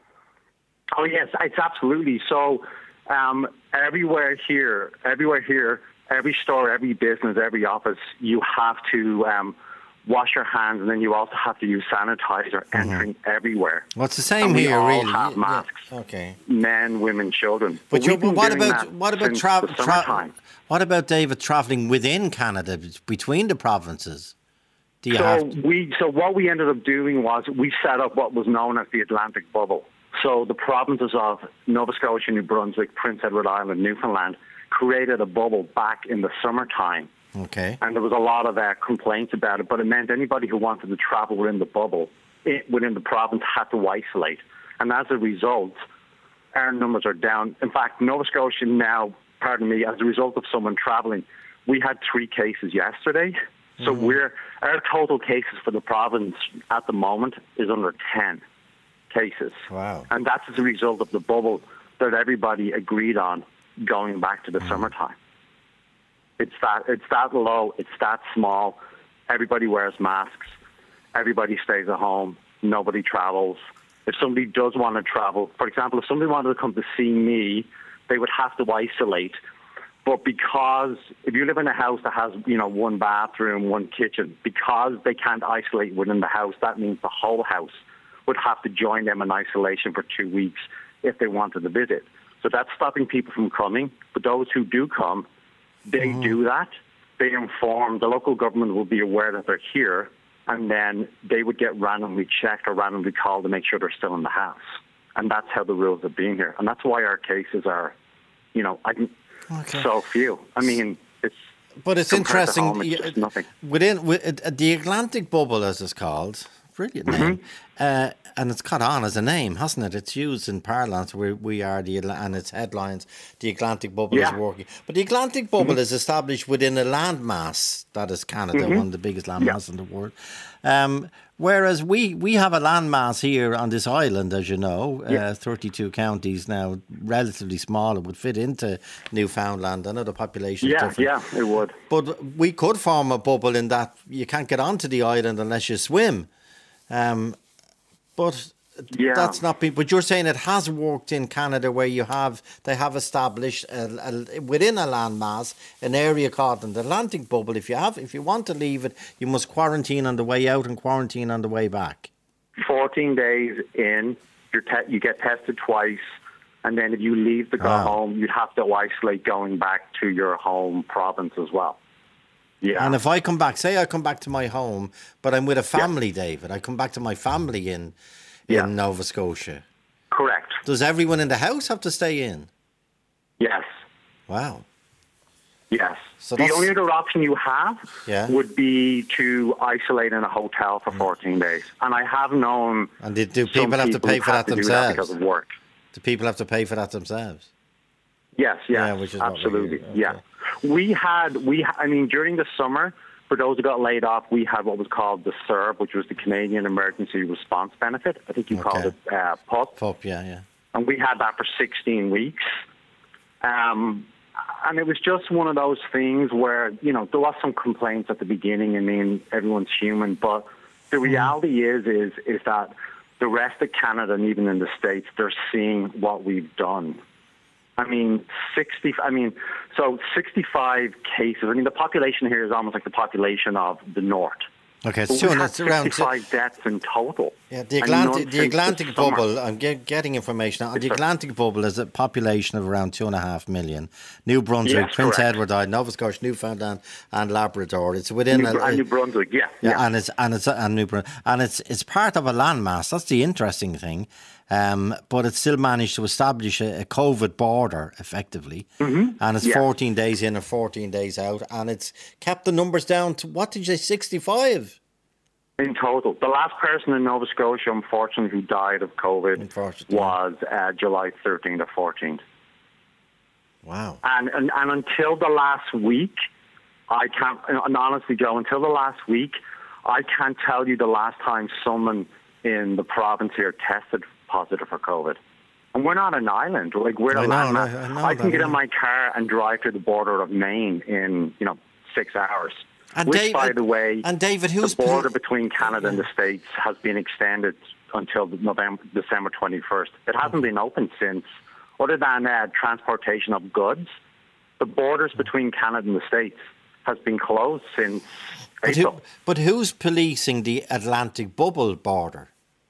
Oh yes, it's absolutely. So everywhere here, every store, every business, every office, you have to wash your hands, and then you also have to use sanitizer entering everywhere. Well, it's the same and here, we all really. have masks. Yeah. Okay. Men, women, children. But what about travel? What about David travelling within Canada between the provinces? So what we ended up doing was we set up what was known as the Atlantic bubble. So the provinces of Nova Scotia, New Brunswick, Prince Edward Island, Newfoundland created a bubble back in the summertime. Okay. And there was a lot of complaints about it, but it meant anybody who wanted to travel within the bubble, within the province, had to isolate. And as a result, our numbers are down. In fact, Nova Scotia now, as a result of someone travelling, we had 3 cases yesterday. So our total cases for the province at the moment is under 10 cases. Wow. And that's as a result of the bubble that everybody agreed on going back to the summertime. It's that low, it's that small. Everybody wears masks. Everybody stays at home. Nobody travels. If somebody does want to travel, for example, if somebody wanted to come to see me, they would have to isolate. But because if you live in a house that has, 1 bathroom, 1 kitchen, because they can't isolate within the house, that means the whole house would have to join them in isolation for 2 weeks if they wanted to visit. So that's stopping people from coming. But those who do come, they do that. They inform, the local government will be aware that they're here, and then they would get randomly checked or randomly called to make sure they're still in the house. And that's how the rules have been here. And that's why our cases are, so few. I mean, But it's interesting. Home, it's just nothing. Within the Atlantic bubble, as it's called, brilliant name. And it's caught on as a name, hasn't it? It's used in parlance where we are, and its headlines, the Atlantic bubble is working. But the Atlantic bubble is established within a landmass, that is Canada, one of the biggest landmasses in the world. Whereas we have a landmass here on this island, as you know, 32 counties now, relatively small. It would fit into Newfoundland. I know the population is different. Yeah, it would. But we could form a bubble in that you can't get onto the island unless you swim. But that's not. But you're saying it has worked in Canada, where they have established within a landmass an area called an Atlantic bubble. If you want to leave it, you must quarantine on the way out and quarantine on the way back. 14 days in, you get tested twice, and then if you leave to go home, you'd have to isolate going back to your home province as well. Yeah. And if I come back, say I come back to my home, but I'm with a family, David. I come back to my family in Nova Scotia. Correct. Does everyone in the house have to stay in? Yes. Wow. Yes. So the only other option you have would be to isolate in a hotel for 14 days. And I have known. And do people have to pay for that themselves? Because of work. Do people have to pay for that themselves? Yes. Which is absolutely. Okay. I mean, during the summer, for those who got laid off, we had what was called the CERB, which was the Canadian Emergency Response Benefit. I think you called it PUP. PUP, yeah. And we had that for 16 weeks. And it was just one of those things where, there was some complaints at the beginning. I mean, everyone's human. But the reality is that the rest of Canada and even in the States, they're seeing what we've done. I mean, 65 cases. I mean, the population here is almost like the population of the North. Okay, it's around 65 deaths in total. Yeah, the Atlantic bubble, I'm getting information. The Atlantic bubble is a population of around 2.5 million. New Brunswick, Prince Edward Island, Nova Scotia, Newfoundland and Labrador. It's within New Brunswick, and it's part of a landmass. That's the interesting thing. But it's still managed to establish a COVID border, effectively. And it's 14 days in and 14 days out. And it's kept the numbers down to, what did you say, 65? In total. The last person in Nova Scotia, unfortunately, who died of COVID was July 13th or 14th. Wow. And until the last week, I can't, and honestly, Joe, until the last week, I can't tell you the last time someone in the province here tested positive for COVID. And we're not an island. Like, we're a landmass. I can get in my car and drive to the border of Maine in, 6 hours. By the way, David, the border between Canada and the States has been extended until December 21st. It hasn't been open since, other than transportation of goods. The borders between Canada and the States has been closed since April. But who's policing the Atlantic bubble border?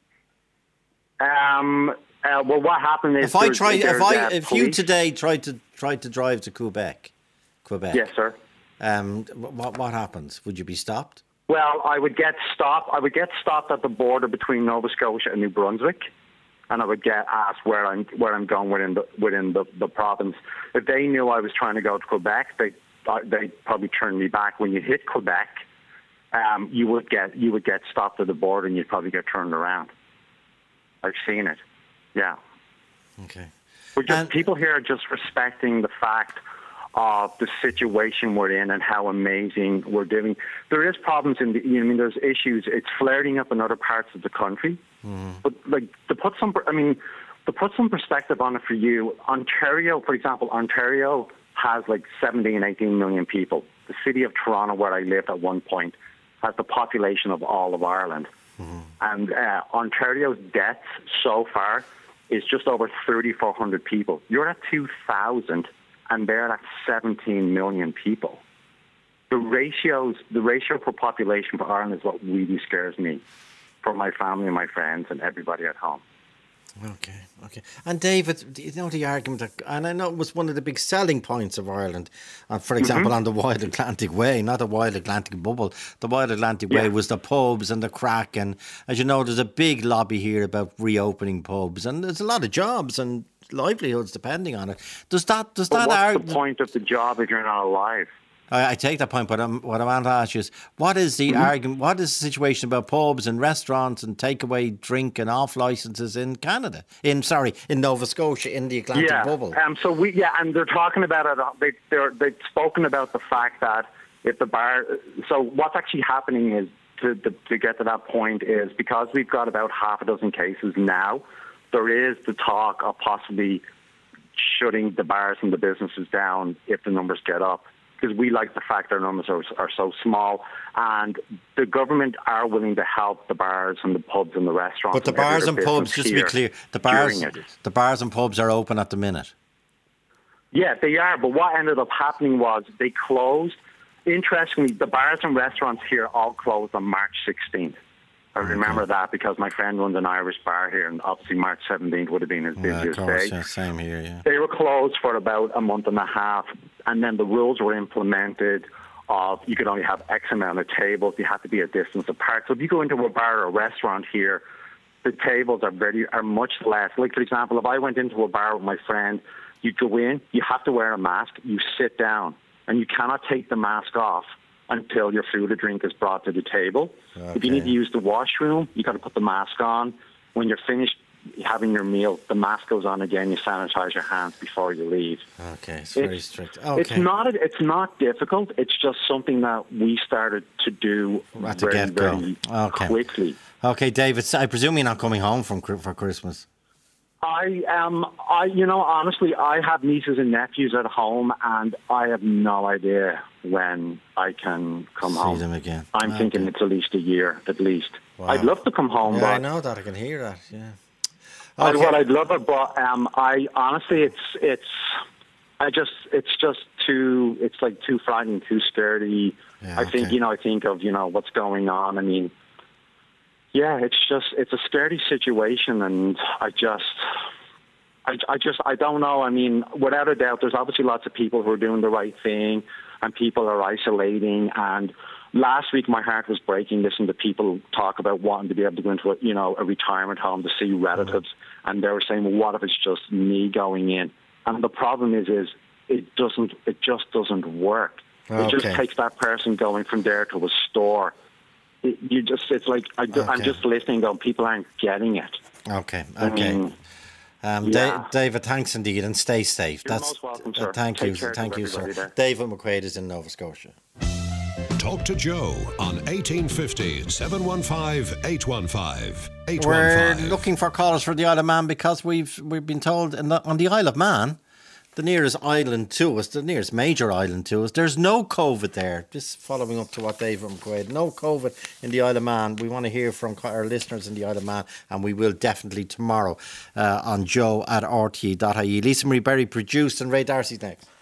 Well, what happened is if you today tried to drive to Quebec. Yes, sir. What happens? Would you be stopped? Well, I would get stopped. I would get stopped at the border between Nova Scotia and New Brunswick, and I would get asked where I'm going within the province. If they knew I was trying to go to Quebec, they probably turn me back. When you hit Quebec, you would get stopped at the border, and you'd probably get turned around. I've seen it. Yeah. Okay. People here are just respecting the fact of the situation we're in and how amazing we're doing. There is problems there's issues. It's flaring up in other parts of the country. But to put some perspective on it for you, Ontario, for example, has 17, 18 million people. The city of Toronto, where I lived at one point, has the population of all of Ireland. And Ontario's deaths so far is just over 3,400 people. You're at 2,000, and they're at 17 million people. The ratio per population for Ireland is what really scares me, for my family and my friends and everybody at home. Okay. And David, the argument, and I know it was one of the big selling points of Ireland, for example, on the Wild Atlantic Way, not the Wild Atlantic Bubble. The Wild Atlantic Way was the pubs and the crack, and as you know, there's a big lobby here about reopening pubs, and there's a lot of jobs and livelihoods depending on it. What's the point of the job if you're not alive? I take that point, but what I want to ask you is, what is the argument? What is the situation about pubs and restaurants and takeaway drink and off licences in Canada? In Nova Scotia, in the Atlantic bubble. And they're talking about it. They've spoken about the fact that if the bar. So what's actually happening is to get to that point is because we've got about half a dozen cases now. There is the talk of possibly shutting the bars and the businesses down if the numbers get up, because we like the fact our numbers are so small, and the government are willing to help the bars and the pubs and the restaurants. But the bars and pubs, just to be clear, the bars and pubs are open at the minute. Yeah, they are, but what ended up happening was they closed. Interestingly, the bars and restaurants here all closed on March 16th. I remember that because my friend runs an Irish bar here, and obviously March 17th would have been his busiest day. Yeah, same here, yeah. They were closed for about a month and a half, and then the rules were implemented of you could only have X amount of tables, you have to be a distance apart. So if you go into a bar or a restaurant here, the tables are much less. Like, for example, if I went into a bar with my friend, you go in, you have to wear a mask, you sit down, and you cannot take the mask off until your food or drink is brought to the table. Okay. If you need to use the washroom, you got to put the mask on. When you're finished having your meal, the mask goes on again. You sanitize your hands before you leave. Okay, it's very strict. Okay. It's not difficult. It's just something that we started to do very quickly. Okay, David, I presume you're not coming home for Christmas. Honestly, I have nieces and nephews at home, and I have no idea when I can come home. See them again. I'm thinking it's at least a year, at least. Wow. I'd love to come home. Yeah, but I know that. I can hear that. Yeah. Okay. I'd love it, but I honestly, it's like too frightening, too scary. Yeah, I think of what's going on. I mean. Yeah, it's a scary situation, and I don't know. I mean, without a doubt, there's obviously lots of people who are doing the right thing, and people are isolating. And last week, my heart was breaking listening to people talk about wanting to be able to go into a retirement home to see relatives, and they were saying, well, what if it's just me going in? And the problem is it just doesn't work. Okay. It just takes that person going from there to a store. It's like I'm just listening though. People aren't getting it. Okay. David, thanks indeed, and stay safe. You're most welcome, sir. Thank you, sir. There. David McQuaid is in Nova Scotia. Talk to Joe on 1850 715 815. We're looking for callers for the Isle of Man because we've been told on the Isle of Man, the nearest island to us, the nearest major island to us, there's no COVID there. Just following up to what David McQuaid, no COVID in the Isle of Man. We want to hear from our listeners in the Isle of Man, and we will definitely tomorrow on joe@rte.ie. Lisa Marie Berry produced, and Ray Darcy's next.